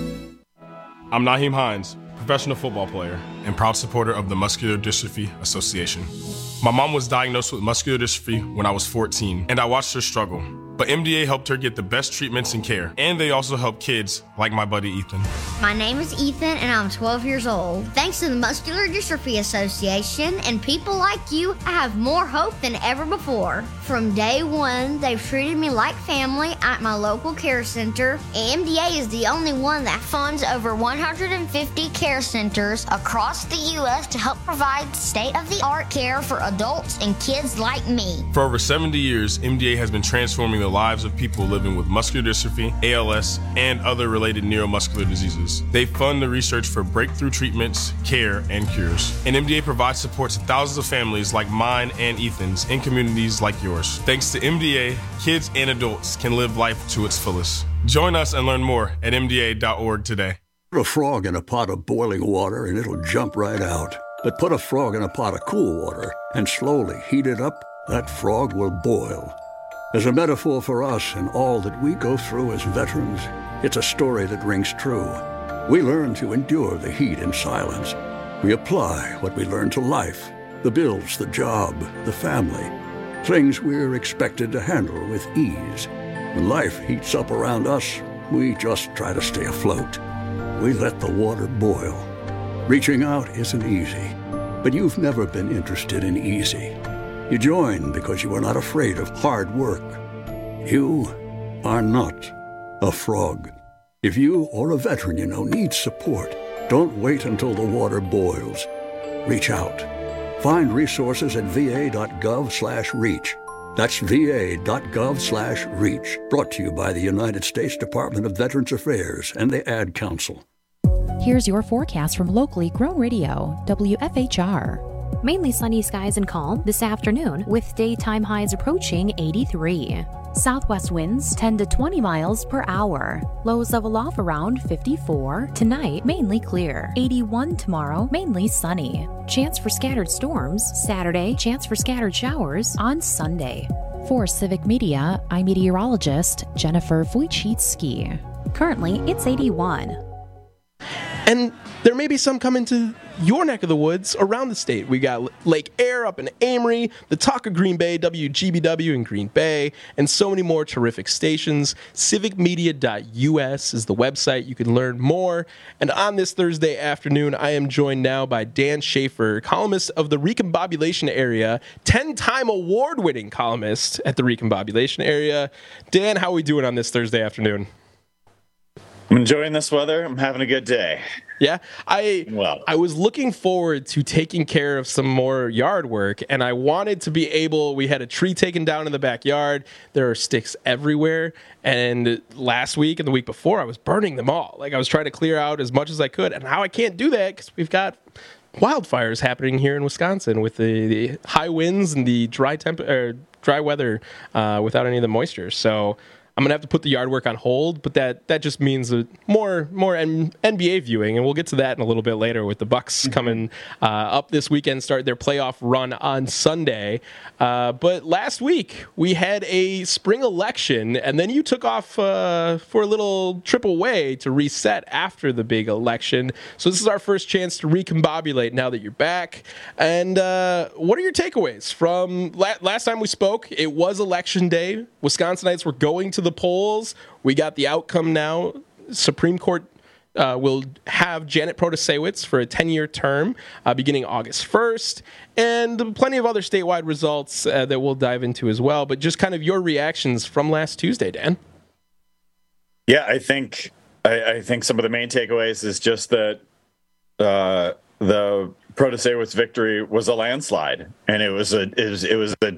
Speaker 19: I'm Naheem Hines, professional football player and proud supporter of the Muscular Dystrophy Association. My mom was diagnosed with muscular dystrophy when I was fourteen, and I watched her struggle. But M D A helped her get the best treatments and care, and they also help kids like my buddy Ethan.
Speaker 28: My name is Ethan, and I'm twelve years old. Thanks to the Muscular Dystrophy Association and people like you, I have more hope than ever before. From day one, they've treated me like family at my local care center. M D A is the only one that funds over one hundred fifty care centers across the U S to help provide state-of-the-art care for adults and kids like me.
Speaker 19: For over seventy years, M D A has been transforming the lives of people living with muscular dystrophy, A L S, and other related neuromuscular diseases. They fund the research for breakthrough treatments, care, and cures. And M D A provides support to thousands of families like mine and Ethan's in communities like yours. Thanks to M D A, kids and adults can live life to its fullest. Join us and learn more at M D A dot org today.
Speaker 29: Put a frog in a pot of boiling water and it'll jump right out. But put a frog in a pot of cool water and slowly heat it up, that frog will boil. As a metaphor for us and all that we go through as veterans, it's a story that rings true. We learn to endure the heat in silence. We apply what we learn to life, the bills, the job, the family, things we're expected to handle with ease. When life heats up around us, we just try to stay afloat. We let the water boil. Reaching out isn't easy, but you've never been interested in easy. You join because you are not afraid of hard work. You are not a frog. If you or a veteran you know needs support, don't wait until the water boils. Reach out. Find resources at va.gov slash reach. That's va.gov slash reach. Brought to you by the United States Department of Veterans Affairs and the Ad Council.
Speaker 18: Here's your forecast from locally grown radio, W F H R. Mainly sunny skies and calm this afternoon, with daytime highs approaching eighty-three. Southwest winds ten to twenty miles per hour. Lows level off around fifty-four. Tonight, mainly clear. eighty-one tomorrow, mainly sunny. Chance for scattered storms Saturday. Chance for scattered showers on Sunday. For Civic Media, I'm meteorologist Jennifer Wojcicki. Currently, it's eighty-one.
Speaker 26: And there may be some coming to your neck of the woods around the state. We got Lake Air up in Amory, the Talk of Green Bay, W G B W in Green Bay, and so many more terrific stations. civic media dot U S is the website. You can learn more. And on this Thursday afternoon, I am joined now by Dan Schaefer, columnist of the Recombobulation Area, ten-time award-winning columnist at the Recombobulation Area. Dan, how are we doing on this Thursday afternoon?
Speaker 1: I'm enjoying this weather. I'm having a good day.
Speaker 26: Yeah, I
Speaker 1: well.
Speaker 26: I was looking forward to taking care of some more yard work, and I wanted to be able, we had a tree taken down in the backyard. There are sticks everywhere, and last week and the week before, I was burning them all. Like, I was trying to clear out as much as I could, and now I can't do that because we've got wildfires happening here in Wisconsin with the, the high winds and the dry temp or dry weather uh, without any of the moisture. So I'm going to have to put the yard work on hold, but that, that just means a more more N B A viewing, and we'll get to that in a little bit later with the Bucks coming uh, up this weekend, start their playoff run on Sunday. Uh, but last week, we had a spring election, and then you took off uh, for a little trip away to reset after the big election. So this is our first chance to recombobulate now that you're back. And uh, what are your takeaways from la- last time we spoke? It was election day. Wisconsinites were going to the polls. We got the outcome now. Supreme Court uh, will have Janet Protasiewicz for a ten-year term uh, beginning August first, and plenty of other statewide results uh, that we'll dive into as well. But just kind of your reactions from last Tuesday, Dan.
Speaker 1: Yeah, I think I, I think some of the main takeaways is just that uh, the Protasiewicz victory was a landslide, and it was a it was, it was a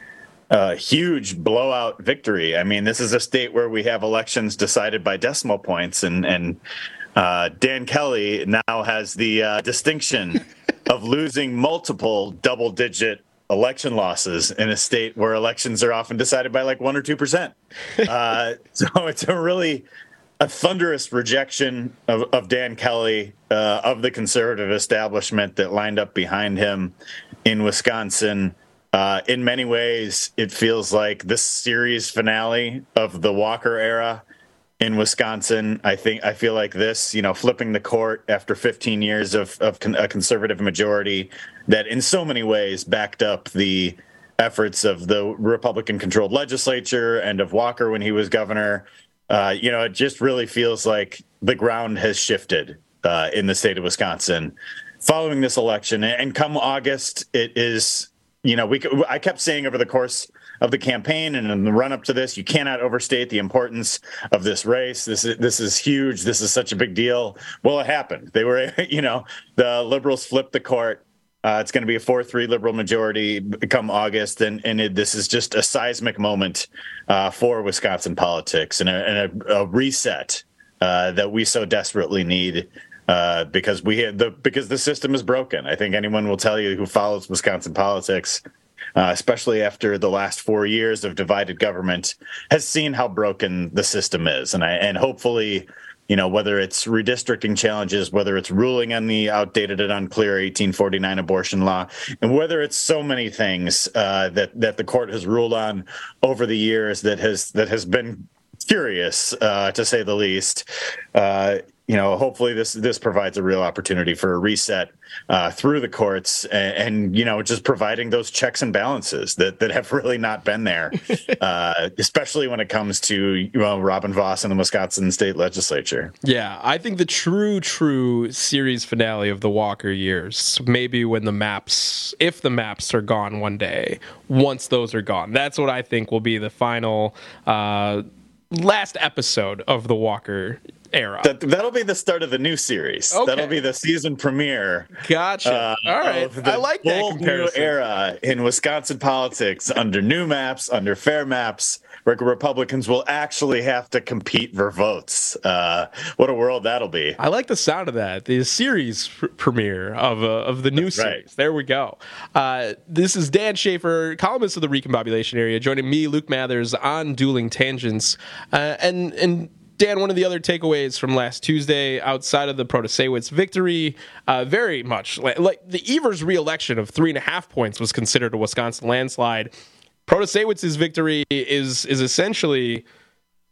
Speaker 1: A huge blowout victory. I mean, this is a state where we have elections decided by decimal points, and and uh, Dan Kelly now has the uh, distinction of losing multiple double-digit election losses in a state where elections are often decided by like one or two percent. Uh, so it's a really a thunderous rejection of, of Dan Kelly, uh, of the conservative establishment that lined up behind him in Wisconsin. Uh, in many ways, it feels like this series finale of the Walker era in Wisconsin. I think I feel like this, you know, flipping the court after fifteen years of, of con- a conservative majority that in so many ways backed up the efforts of the Republican-controlled legislature and of Walker when he was governor. Uh, you know, it just really feels like the ground has shifted uh, in the state of Wisconsin following this election. And come August, it is... You know, we I kept saying over the course of the campaign and in the run up to this, you cannot overstate the importance of this race. This is this is huge. This is such a big deal. Well, it happened. They were, you know, the liberals flipped the court. Uh, it's going to be a four three liberal majority come August. And, and it, this is just a seismic moment uh, for Wisconsin politics and a, and a, a reset uh, that we so desperately need. Uh, because we had the because the system is broken. I think anyone will tell you who follows Wisconsin politics, uh, especially after the last four years of divided government, has seen how broken the system is. And I and hopefully, you know, whether it's redistricting challenges, whether it's ruling on the outdated and unclear eighteen forty-nine abortion law, and whether it's so many things uh, that that the court has ruled on over the years that has that has been curious, uh, to say the least. Uh, You know, hopefully this this provides a real opportunity for a reset uh, through the courts and, and, you know, just providing those checks and balances that, that have really not been there, uh, especially when it comes to, you know, Robin Vos and the Wisconsin state legislature.
Speaker 26: Yeah, I think the true, true series finale of the Walker years, maybe when the maps, if the maps are gone one day, once those are gone, that's what I think will be the final uh, last episode of the Walker era.
Speaker 1: That, that'll be the start of the new series.
Speaker 26: Okay.
Speaker 1: That'll be the season premiere.
Speaker 26: Gotcha.
Speaker 1: Uh,
Speaker 26: All right. I like that comparison.
Speaker 1: New era in Wisconsin politics under new maps, under fair maps, where Republicans will actually have to compete for votes. Uh, what a world that'll be.
Speaker 26: I like the sound of that. The series pr- premiere of uh, of the new
Speaker 1: That's
Speaker 26: series.
Speaker 1: right.
Speaker 26: There we go. Uh, this is Dan Schaefer, columnist of the Recombobulation Area, joining me, Luke Mathers, on Dueling Tangents. Uh, and and Dan, one of the other takeaways from last Tuesday, outside of the Protasiewicz victory, uh, very much like, like the Evers re-election of three and a half points was considered a Wisconsin landslide. Protasiewicz's victory is is essentially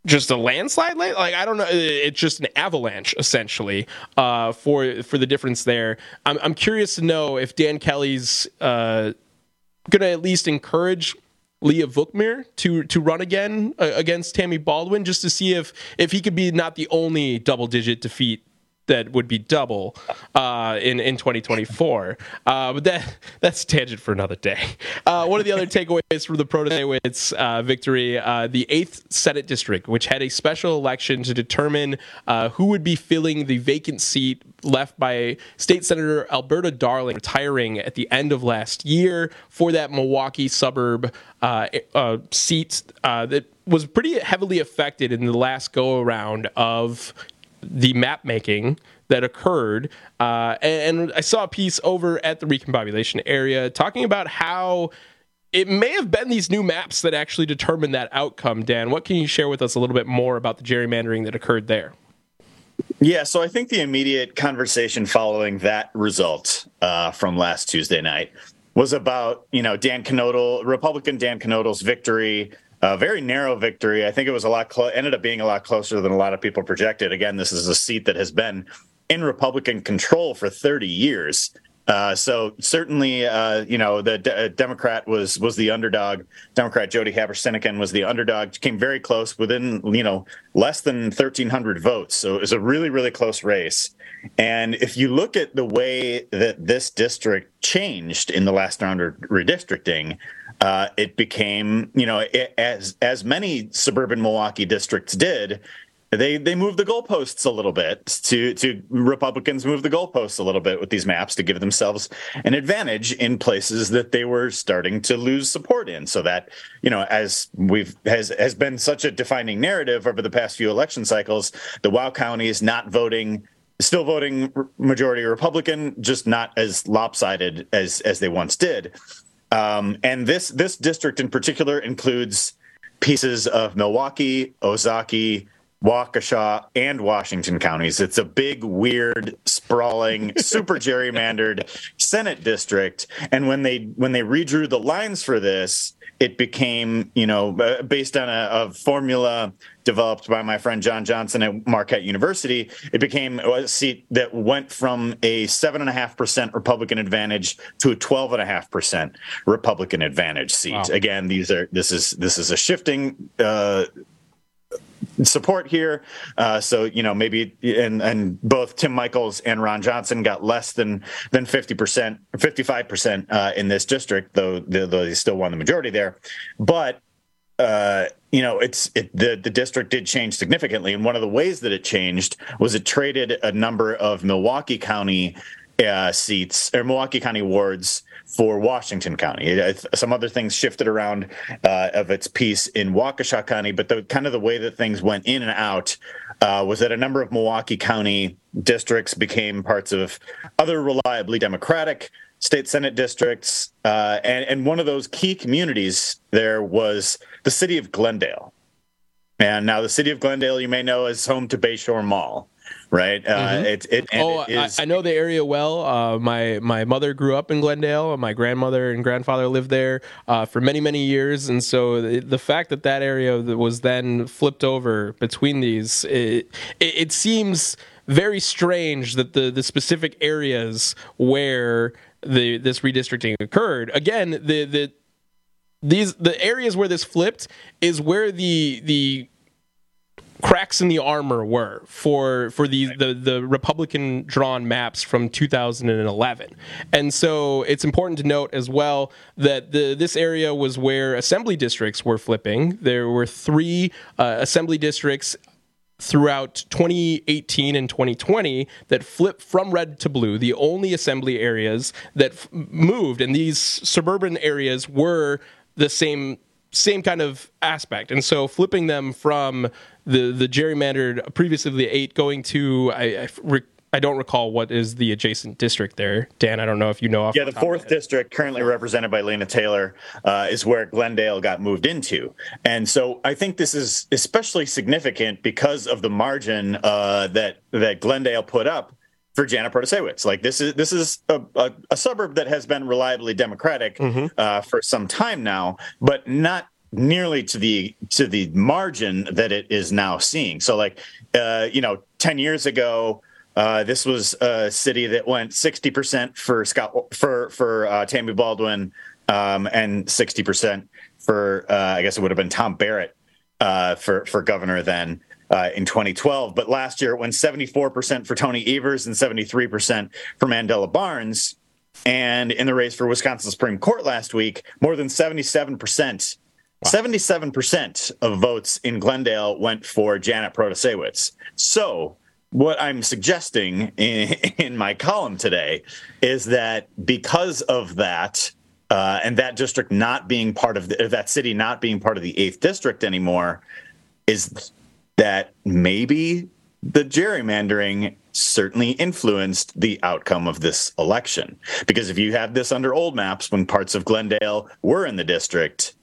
Speaker 26: just a landslide, like I don't know, it's just an avalanche essentially uh, for for the difference there. I'm I'm curious to know if Dan Kelly's uh, going to at least encourage Leah Vukmir to to run again uh, against Tammy Baldwin, just to see if if he could be not the only double digit defeat that would be double uh, in in twenty twenty-four. Uh, but that that's a tangent for another day. Uh, one of the other takeaways from the Protasewicz uh, victory, uh, the eighth Senate District, which had a special election to determine uh, who would be filling the vacant seat left by State Senator Alberta Darling, retiring at the end of last year for that Milwaukee suburb uh, uh, seat uh, that was pretty heavily affected in the last go-around of the map making that occurred. Uh, and, and I saw a piece over at the Recombobulation area talking about how it may have been these new maps that actually determined that outcome. Dan, what can you share with us a little bit more about the gerrymandering that occurred there?
Speaker 1: Yeah, so I think the immediate conversation following that result uh, from last Tuesday night was about, you know, Dan Knodel, Republican Dan Knodel's victory. A very narrow victory. I think it was a lot clo- ended up being a lot closer than a lot of people projected. Again, this is a seat that has been in Republican control for thirty years. Uh, so certainly, uh, you know, the de- Democrat was was the underdog. Democrat Jody Haber-Sinekin was the underdog. Came very close, within, you know, less than thirteen hundred votes. So it was a really, really close race. And if you look at the way that this district changed in the last round of redistricting, Uh, it became, you know, it, as as many suburban Milwaukee districts did, they they moved the goalposts a little bit to to Republicans moved the goalposts a little bit with these maps to give themselves an advantage in places that they were starting to lose support in. So that, you know, as we've has has been such a defining narrative over the past few election cycles, the Wow counties not voting. Still voting majority Republican, just not as lopsided as as they once did. Um, and this this district in particular includes pieces of Milwaukee, Ozaukee, Waukesha, and Washington counties. It's a big, weird, sprawling, super gerrymandered Senate district. And when they when they redrew the lines for this, it became, you know, based on a, a formula developed by my friend John Johnson at Marquette University, it became a seat that went from a seven point five percent Republican advantage to a twelve point five percent Republican advantage seat. Wow. Again, these are this is this is a shifting uh, support here. Uh, so, you know, maybe and and both Tim Michels and Ron Johnson got less than than fifty percent, fifty-five percent uh, in this district, though, though they still won the majority there. But uh, you know, it's it, the the district did change significantly, and one of the ways that it changed was it traded a number of Milwaukee County uh, seats or Milwaukee County wards for Washington County. It, some other things shifted around uh, of its piece in Waukesha County, but the kind of the way that things went in and out uh, was that a number of Milwaukee County districts became parts of other reliably Democratic state Senate districts. Uh, and, and one of those key communities there was the city of Glendale. And now the city of Glendale, you may know, is home to Bayshore Mall. Right. Mm-hmm. Uh, it, it,
Speaker 26: oh,
Speaker 1: it is,
Speaker 26: I, I know the area well. Uh, my my mother grew up in Glendale. My grandmother and grandfather lived there uh, for many, many years. And so the, the fact that that area was then flipped over between these, it, it, it seems very strange that the, the specific areas where the this redistricting occurred, again, the the these the areas where this flipped is where the the cracks in the armor were for for the, the the Republican drawn maps from two thousand eleven. And so it's important to note as well that the this area was where assembly districts were flipping. There were three uh, assembly districts throughout twenty eighteen and twenty twenty that flipped from red to blue, the only assembly areas that f- moved. And these suburban areas were the same same kind of aspect. And so flipping them from the the gerrymandered previously the eight going to I I, I don't recall what is the adjacent district there. Dan, I don't know if you know off
Speaker 1: yeah the fourth district, currently represented by Lena Taylor, uh, is where Glendale got moved into. And so I think this is especially significant because of the margin uh, that that Glendale put up for Jana Protasewicz. Like this is this is a, a, a suburb that has been reliably Democratic mm-hmm. uh, for some time now, but not nearly to the to the margin that it is now seeing. So, like, uh, you know, ten years ago, uh, this was a city that went sixty percent for Scott for for uh, Tammy Baldwin, um, and sixty percent for uh, I guess it would have been Tom Barrett uh, for for governor then. Uh, in twenty twelve, but last year it went seventy-four percent for Tony Evers and seventy-three percent for Mandela Barnes. And in the race for Wisconsin Supreme Court last week, more than seventy-seven percent, wow. seventy-seven percent of votes in Glendale went for Janet Protasewicz. So what I'm suggesting in, in my column today is that because of that, uh, and that district not being part of the, that city not being part of the eighth district anymore, is that maybe the gerrymandering certainly influenced the outcome of this election. Because if you had this under old maps when parts of Glendale were in the district,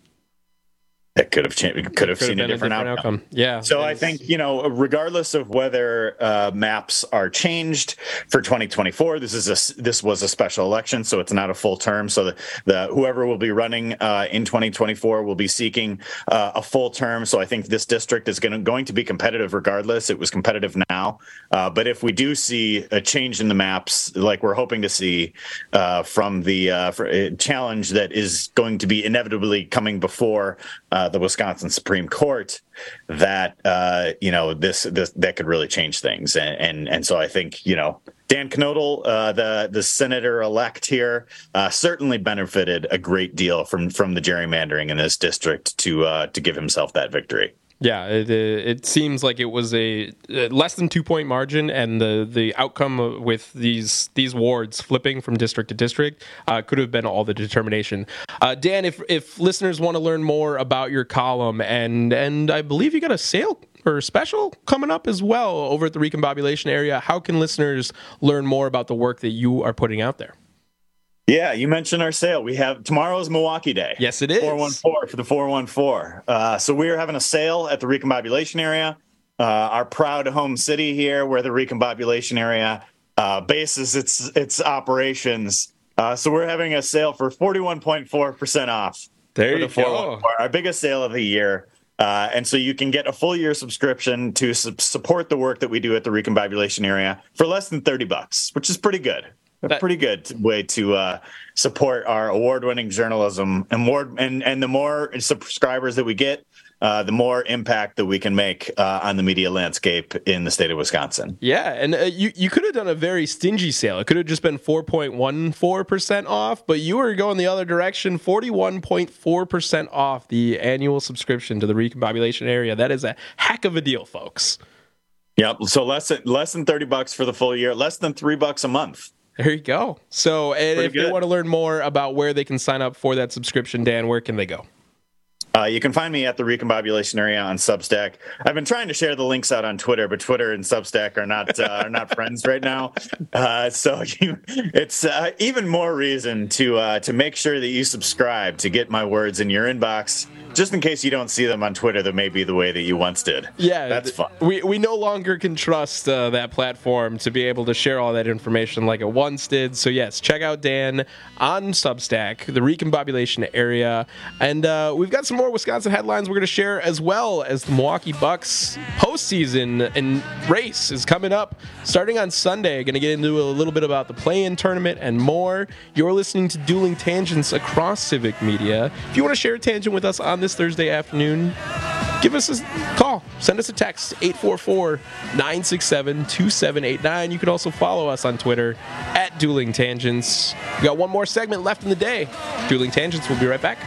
Speaker 1: it could have changed, could have seen a different, a different outcome.
Speaker 26: outcome. Yeah.
Speaker 1: So I think, you know, regardless of whether uh, maps are changed for twenty twenty-four, this is a this was a special election, so it's not a full term. So the, the whoever will be running uh, in twenty twenty-four will be seeking uh, a full term. So I think this district is going to going to be competitive regardless. It was competitive now, uh, but if we do see a change in the maps, like we're hoping to see uh, from the uh, for a challenge that is going to be inevitably coming before. Uh, the Wisconsin Supreme Court, that uh, you know this this that could really change things, and and, and so I think you know Dan Knodel, uh, the the senator elect here, uh, certainly benefited a great deal from from the gerrymandering in this district to uh, to give himself that victory.
Speaker 26: Yeah, it, it seems like it was a less than two point margin, and the, the outcome with these these wards flipping from district to district uh, could have been all the determination. Uh, Dan, if if listeners want to learn more about your column, and and I believe you got a sale or a special coming up as well over at the Recombobulation area, how can listeners learn more about the work that you are putting out there?
Speaker 1: Yeah, you mentioned our sale. We have tomorrow's Milwaukee Day.
Speaker 26: Yes, it is.
Speaker 1: four one four for the four one four. Uh, so we are having a sale at the Recombobulation area, uh, our proud home city here, where the Recombobulation area uh, bases its its operations. Uh, so we're having a sale for forty-one point four percent off.
Speaker 26: There
Speaker 1: for
Speaker 26: you
Speaker 1: the
Speaker 26: go.
Speaker 1: Our biggest sale of the year. Uh, and so you can get a full year subscription to su- support the work that we do at the Recombobulation area for less than thirty bucks, which is pretty good. A that, pretty good way to uh, support our award-winning journalism, and more, and and the more subscribers that we get, uh, the more impact that we can make uh, on the media landscape in the state of Wisconsin.
Speaker 26: Yeah, and uh, you you could have done a very stingy sale. It could have just been four point one four percent off, but you were going the other direction, forty-one point four percent off the annual subscription to the Recombobulation area. That is a heck of a deal, folks.
Speaker 1: Yep. So less than less than thirty bucks for the full year, less than three bucks a month.
Speaker 26: There you go. So, and
Speaker 1: Pretty
Speaker 26: if
Speaker 1: good.
Speaker 26: they want to learn more about where they can sign up for that subscription, Dan, where can they go?
Speaker 1: Uh, you can find me at the Recombobulation area on Substack. I've been trying to share the links out on Twitter, but Twitter and Substack are not uh, are not friends right now. Uh, so you, it's uh, even more reason to uh, to make sure that you subscribe to get my words in your inbox. Just in case you don't see them on Twitter, that may be the way that you once did.
Speaker 26: Yeah,
Speaker 1: that's fun.
Speaker 26: We we no longer can trust uh, that platform to be able to share all that information like it once did. So yes, check out Dan on Substack, the Recombobulation area, and uh, we've got some more Wisconsin headlines we're going to share, as well as the Milwaukee Bucks postseason and race is coming up starting on Sunday. Going to get into a little bit about the play-in tournament and more. You're listening to Dueling Tangents across Civic Media. If you want to share a tangent with us on this Thursday afternoon, give us a call. Send us a text, eight four four, nine six seven, two seven eight nine. You can also follow us on Twitter at Dueling Tangents. We got one more segment left in the day. Dueling Tangents, we'll be right back.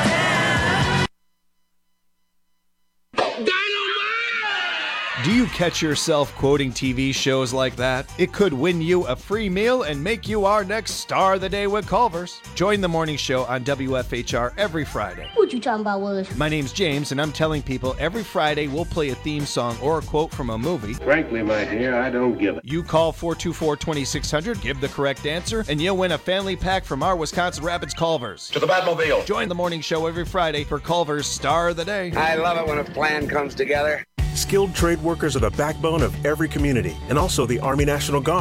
Speaker 5: Do you catch yourself quoting T V shows like that? It could win you a free meal and make you our next star of the day with Culver's. Join the morning show on W F H R every Friday.
Speaker 10: What you talking about, Willis?
Speaker 5: My name's James, and I'm telling people every Friday we'll play a theme song or a quote from a movie.
Speaker 6: Frankly, my dear, I don't give it.
Speaker 5: You call four two four, two six zero zero, give the correct answer, and you'll win a family pack from our Wisconsin Rapids Culver's.
Speaker 6: To the Batmobile.
Speaker 5: Join the morning show every Friday for Culver's Star of the Day.
Speaker 6: I love it when a plan comes together.
Speaker 13: Skilled trade workers are the backbone of every community, and also the Army National Guard.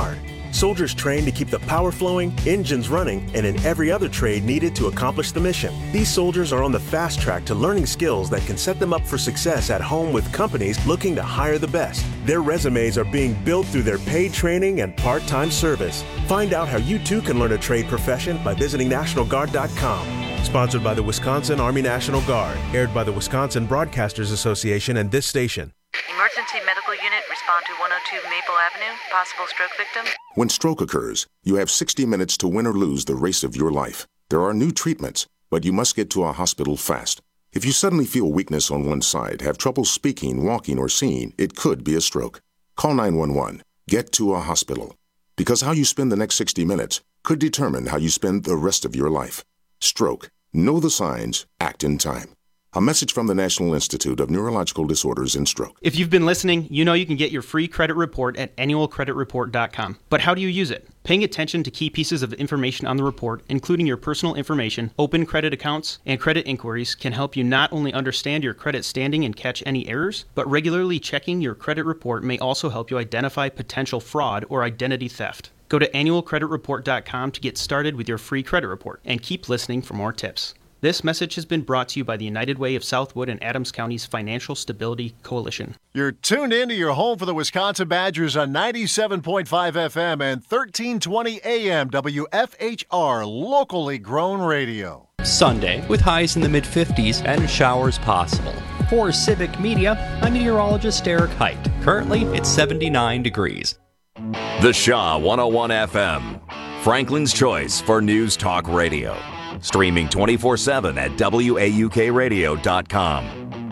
Speaker 7: Soldiers train to keep the power flowing, engines running, and in every other trade needed to accomplish the mission. These soldiers are on the fast track to learning skills that can set them up for success at home with companies looking to hire the best. Their resumes are being built through their paid training and part-time service. Find out how you too can learn a trade profession by visiting National Guard dot com. Sponsored by the Wisconsin Army National Guard. Aired by the Wisconsin Broadcasters Association and this station.
Speaker 13: Emergency medical unit, respond to one oh two Maple Avenue. Possible stroke victim.
Speaker 17: When stroke occurs, you have sixty minutes to win or lose the race of your life. There are new treatments, but you must get to a hospital fast. If you suddenly feel weakness on one side, have trouble speaking, walking, or seeing, it could be a stroke. Call nine one one. Get to a hospital. Because how you spend the next sixty minutes could determine how you spend the rest of your life. Stroke. Know the signs. Act in time. A message from the National Institute of Neurological Disorders and Stroke.
Speaker 20: If you've been listening, you know you can get your free credit report at annual credit report dot com. But how do you use it? Paying attention to key pieces of information on the report, including your personal information, open credit accounts, and credit inquiries, can help you not only understand your credit standing and catch any errors, but regularly checking your credit report may also help you identify potential fraud or identity theft. Go to annual credit report dot com to get started with your free credit report, and keep listening for more tips. This message has been brought to you by the United Way of Southwood and Adams County's Financial Stability Coalition.
Speaker 21: You're tuned into your home for the Wisconsin Badgers on ninety-seven point five F M and thirteen twenty A M W F H R, locally grown radio.
Speaker 22: Sunday, with highs in the mid-fifties and showers possible. For Civic Media, I'm meteorologist Eric Height. Currently, it's seventy-nine degrees.
Speaker 8: The Shaw one oh one F M, Franklin's choice for News Talk Radio. Streaming twenty-four seven at W A U K radio dot com.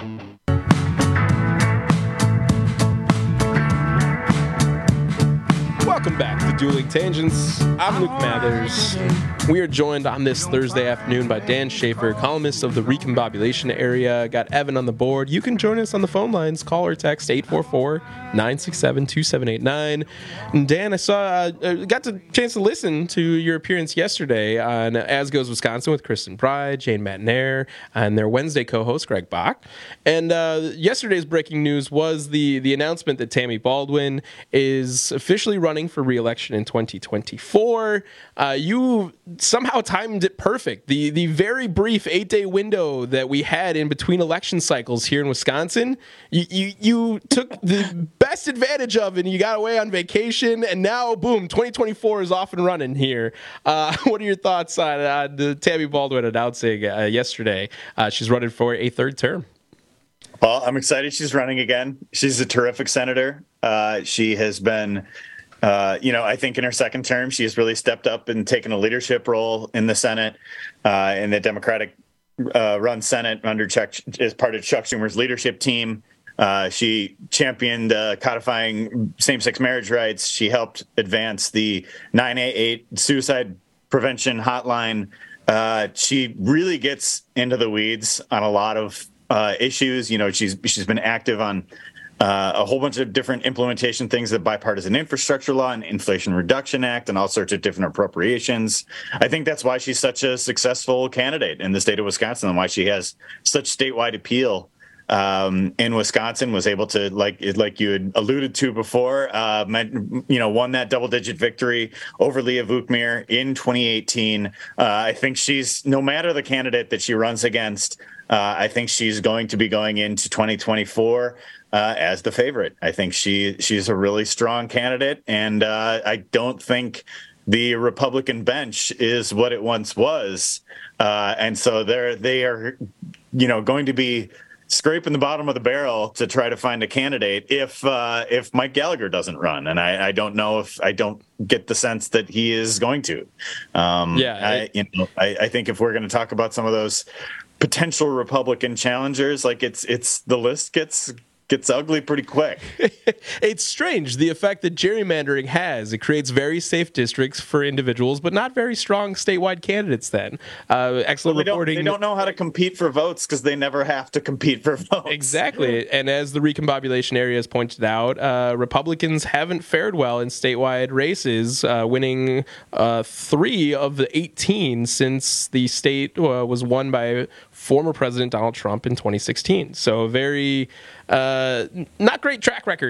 Speaker 26: Welcome back to Dueling Tangents. I'm Luke Mathers. We are joined on this Thursday afternoon by Dan Schaefer, columnist of the Recombobulation Area. Got Evan on the board. You can join us on the phone lines. Call or text eight four four, nine six seven, two seven eight nine. And Dan, I saw, uh, got the chance to listen to your appearance yesterday on As Goes Wisconsin with Kristen Pride, Jane Matinaire, and their Wednesday co-host, Greg Bach. And uh, yesterday's breaking news was the, the announcement that Tammy Baldwin is officially running for re-election in twenty twenty-four. Uh, you somehow timed it perfect. The the very brief eight-day window that we had in between election cycles here in Wisconsin, you, you, you took the best advantage of it, and you got away on vacation, and now, boom, twenty twenty-four is off and running here. Uh, what are your thoughts on uh, the Tammy Baldwin announcing uh, yesterday uh, she's running for a third term?
Speaker 1: Well, I'm excited she's running again. She's a terrific senator. Uh, she has been... Uh, you know, I think in her second term, she has really stepped up and taken a leadership role in the Senate, uh, in the Democratic uh, run Senate under Chuck, as part of Chuck Schumer's leadership team. Uh, she championed uh, codifying same-sex marriage rights. She helped advance the nine eight eight suicide prevention hotline. Uh, she really gets into the weeds on a lot of uh, issues. You know, she's she's been active on Uh, a whole bunch of different implementation things, the Bipartisan Infrastructure Law and Inflation Reduction Act, and all sorts of different appropriations. I think that's why she's such a successful candidate in the state of Wisconsin and why she has such statewide appeal um, in Wisconsin, was able to, like like you had alluded to before, uh, you know, won that double-digit victory over Leah Vukmir in twenty eighteen. Uh, I think she's, no matter the candidate that she runs against, uh, I think she's going to be going into twenty twenty-four Uh, as the favorite. I think she she's a really strong candidate, and uh, I don't think the Republican bench is what it once was, uh, and so they're they are, you know, going to be scraping the bottom of the barrel to try to find a candidate if uh, if Mike Gallagher doesn't run, and I, I don't know if I don't get the sense that he is going to. Um,
Speaker 26: yeah,
Speaker 1: I, I, you know, I, I think if we're going to talk about some of those potential Republican challengers, like it's it's the list gets. gets ugly pretty quick.
Speaker 26: It's strange, the effect that gerrymandering has. It creates very safe districts for individuals, but not very strong statewide candidates then. Uh, excellent
Speaker 1: well, they
Speaker 26: reporting.
Speaker 1: Don't, they don't know how to compete for votes because they never have to compete for votes.
Speaker 26: Exactly. And as the Recombobulation Area has pointed out, uh, Republicans haven't fared well in statewide races, uh, winning uh, three of the eighteen since the state uh, was won by former President Donald Trump in twenty sixteen. So very... Uh, not great track record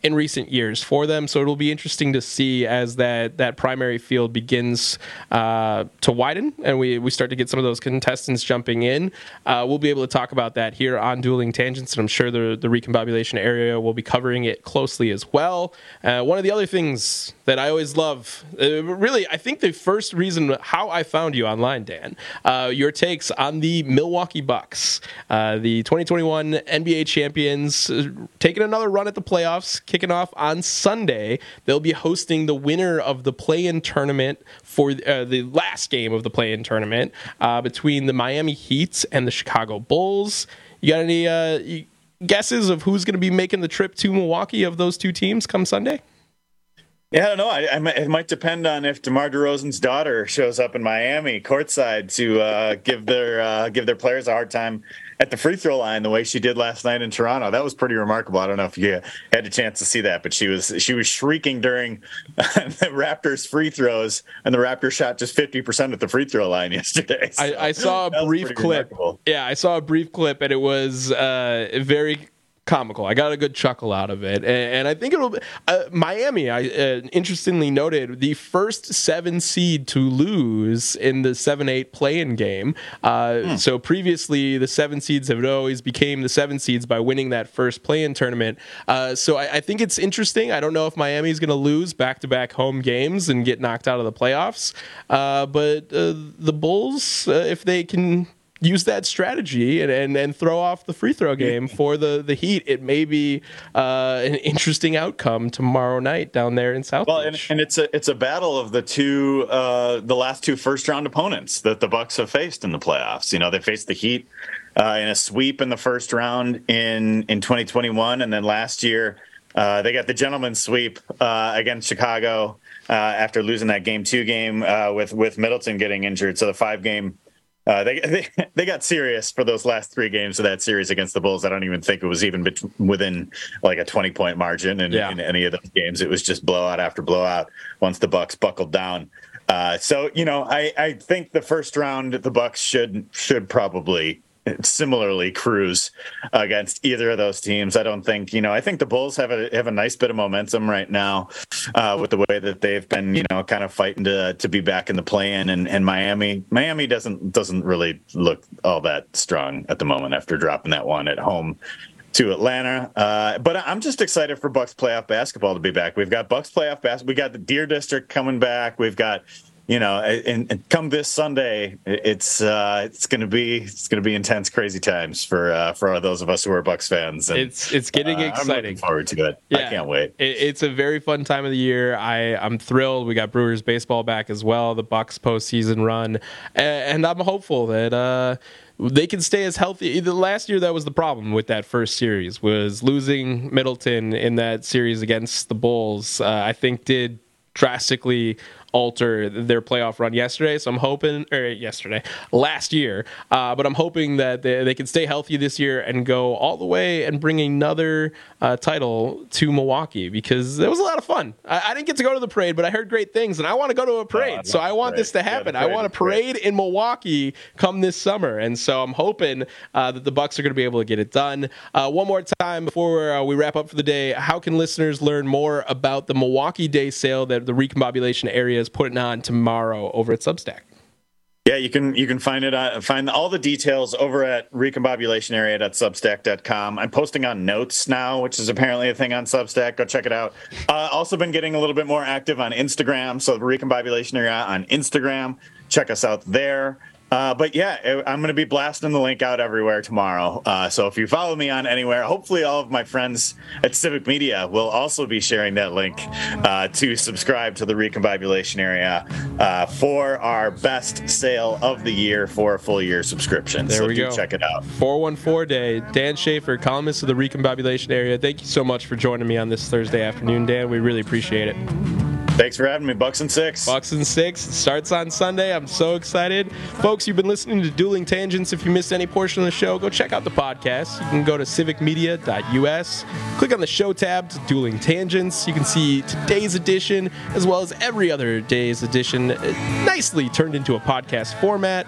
Speaker 26: in recent years for them. So it'll be interesting to see as that, that primary field begins uh, to widen and we, we start to get some of those contestants jumping in. Uh, we'll be able to talk about that here on Dueling Tangents, and I'm sure the, the recombobulation area will be covering it closely as well. Uh, one of the other things that I always love, uh, really, I think the first reason how I found you online, Dan, uh, your takes on the Milwaukee Bucks, uh, the twenty twenty-one N B A champions, uh, taking another run at the playoffs, kicking off on Sunday. They'll be hosting the winner of the play-in tournament for uh, the last game of the play-in tournament uh, between the Miami Heat and the Chicago Bulls. You got any uh, guesses of who's going to be making the trip to Milwaukee of those two teams come Sunday?
Speaker 1: Yeah, I don't know. I, I might, it might depend on if DeMar DeRozan's daughter shows up in Miami courtside to uh, give their uh, give their players a hard time at the free throw line the way she did last night in Toronto. That was pretty remarkable. I don't know if you had a chance to see that, but she was she was shrieking during the Raptors free throws, and the Raptors shot just fifty percent at the free throw line yesterday. So
Speaker 26: I, I saw a brief clip. Remarkable. Yeah, I saw a brief clip, and it was uh, very comical. I got a good chuckle out of it, and, and I think it'll be uh, Miami. I uh, interestingly noted the first seven seed to lose in the seven eight play-in game. Uh, hmm. So previously, the seven seeds have always became the seven seeds by winning that first play-in tournament. Uh, so I, I think it's interesting. I don't know if Miami is going to lose back-to-back home games and get knocked out of the playoffs, uh, but uh, the Bulls, uh, if they can use that strategy and, and, and throw off the free throw game for the, the Heat, it may be uh, an interesting outcome tomorrow night down there in South
Speaker 1: well,
Speaker 26: Beach.
Speaker 1: And, and it's a it's a battle of the two uh, the last two first round opponents that the Bucks have faced in the playoffs. You know, they faced the Heat uh, in a sweep in the first round in in twenty twenty-one, and then last year uh, they got the gentleman's sweep uh, against Chicago uh, after losing that game two game uh, with with Middleton getting injured. So the five game. Uh, they, they they got serious for those last three games of that series against the Bulls. I don't even think it was even bet- within like a twenty point margin in, yeah. in any of those games. It was just blowout after blowout once the Bucks buckled down. Uh, so you know, I, I think the first round the Bucks should should probably similarly cruise against either of those teams. I don't think, you know, I think the Bulls have a have a nice bit of momentum right now uh, with the way that they've been, you know, kind of fighting to to be back in the play-in, and, and Miami Miami doesn't doesn't really look all that strong at the moment after dropping that one at home to Atlanta. Uh, but I'm just excited for Bucks playoff basketball to be back. We've got Bucks playoff basketball. We got the Deer District coming back. We've got, you know, and, and come this Sunday, it's uh, it's going to be it's going to be intense, crazy times for uh, for those of us who are Bucks fans. And,
Speaker 26: it's it's getting uh, exciting.
Speaker 1: I'm looking forward to it. Yeah, I can't wait.
Speaker 26: It, it's a very fun time of the year. I I'm thrilled. We got Brewers baseball back as well. The Bucks postseason run, and, and I'm hopeful that Uh, they can stay as healthy. The last year, that was the problem with that first series, was losing Middleton in that series against the Bulls. Uh, I think did drastically alter their playoff run yesterday. So I'm hoping, or yesterday, last year, uh, but I'm hoping that they, they can stay healthy this year and go all the way and bring another uh, title to Milwaukee, because it was a lot of fun. I, I didn't get to go to the parade, but I heard great things, and I want to go to a parade. Oh, I so I want this to happen. Yeah, I want a parade in Milwaukee come this summer, and so I'm hoping uh, that the Bucks are going to be able to get it done. Uh, one more time before uh, we wrap up for the day, how can listeners learn more about the Milwaukee Day sale that the recombobulation area is putting on tomorrow over at Substack?
Speaker 1: Yeah, you can you can find it uh, find all the details over at recombobulation area dot substack dot com. I'm posting on Notes now, which is apparently a thing on Substack. Go check it out. Uh, also been getting a little bit more active on Instagram, so the Recombobulation Area on Instagram. Check us out there. Uh, but yeah, I'm going to be blasting the link out everywhere tomorrow. Uh, so if you follow me on anywhere, hopefully all of my friends at Civic Media will also be sharing that link uh, to subscribe to the Recombobulation Area uh, for our best sale of the year for a full year subscription.
Speaker 26: There
Speaker 1: so
Speaker 26: we
Speaker 1: do
Speaker 26: go.
Speaker 1: Check it out.
Speaker 26: four one four Day. Dan Schaefer, columnist of the Recombobulation Area. Thank you so much for joining me on this Thursday afternoon, Dan. We really appreciate it.
Speaker 1: Thanks for having me. Bucks and six.
Speaker 26: Bucks and six. It starts on Sunday. I'm so excited. Folks, you've been listening to Dueling Tangents. If you missed any portion of the show, go check out the podcast. You can go to civic media dot u s, click on the show tab to Dueling Tangents. You can see today's edition as well as every other day's edition nicely turned into a podcast format.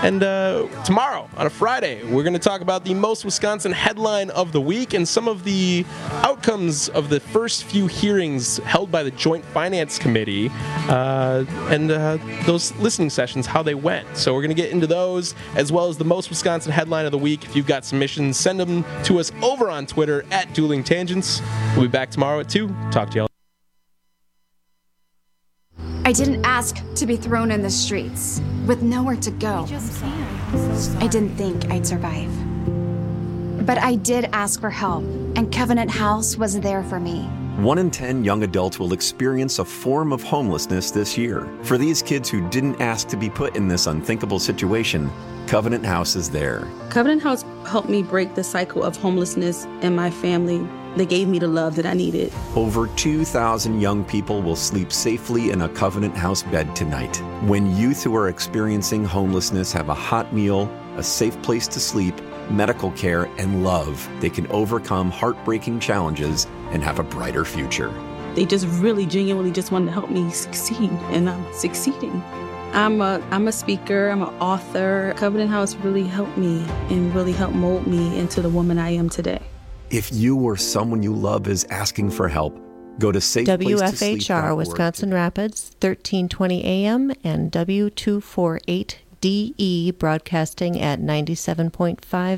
Speaker 26: And uh, tomorrow, on a Friday, we're going to talk about the most Wisconsin headline of the week and some of the outcomes of the first few hearings held by the Joint Finance Committee uh, and uh, those listening sessions, how they went. So we're going to get into those, as well as the most Wisconsin headline of the week. If you've got submissions, send them to us over on Twitter at Dueling Tangents. We'll be back tomorrow at two. Talk to y'all.
Speaker 2: I didn't ask to be thrown in the streets with nowhere to go. I didn't think I'd survive. But I did ask for help, and Covenant House was there for me.
Speaker 3: One in ten young adults will experience a form of homelessness this year. For these kids who didn't ask to be put in this unthinkable situation, Covenant House is there.
Speaker 4: Covenant House helped me break the cycle of homelessness in my family. They gave me the love that I needed.
Speaker 3: Over two thousand young people will sleep safely in a Covenant House bed tonight. When youth who are experiencing homelessness have a hot meal, a safe place to sleep, medical care, and love, they can overcome heartbreaking challenges and have a brighter future.
Speaker 4: They just really genuinely just wanted to help me succeed, and I'm succeeding. I'm a, I'm a speaker, I'm an author. Covenant House really helped me and really helped mold me into the woman I am today.
Speaker 3: If you or someone you love is asking for help, go to safe place to sleep dot org.
Speaker 15: W F H R Wisconsin Rapids, thirteen twenty A M and W two forty-eight D E broadcasting at ninety-seven point five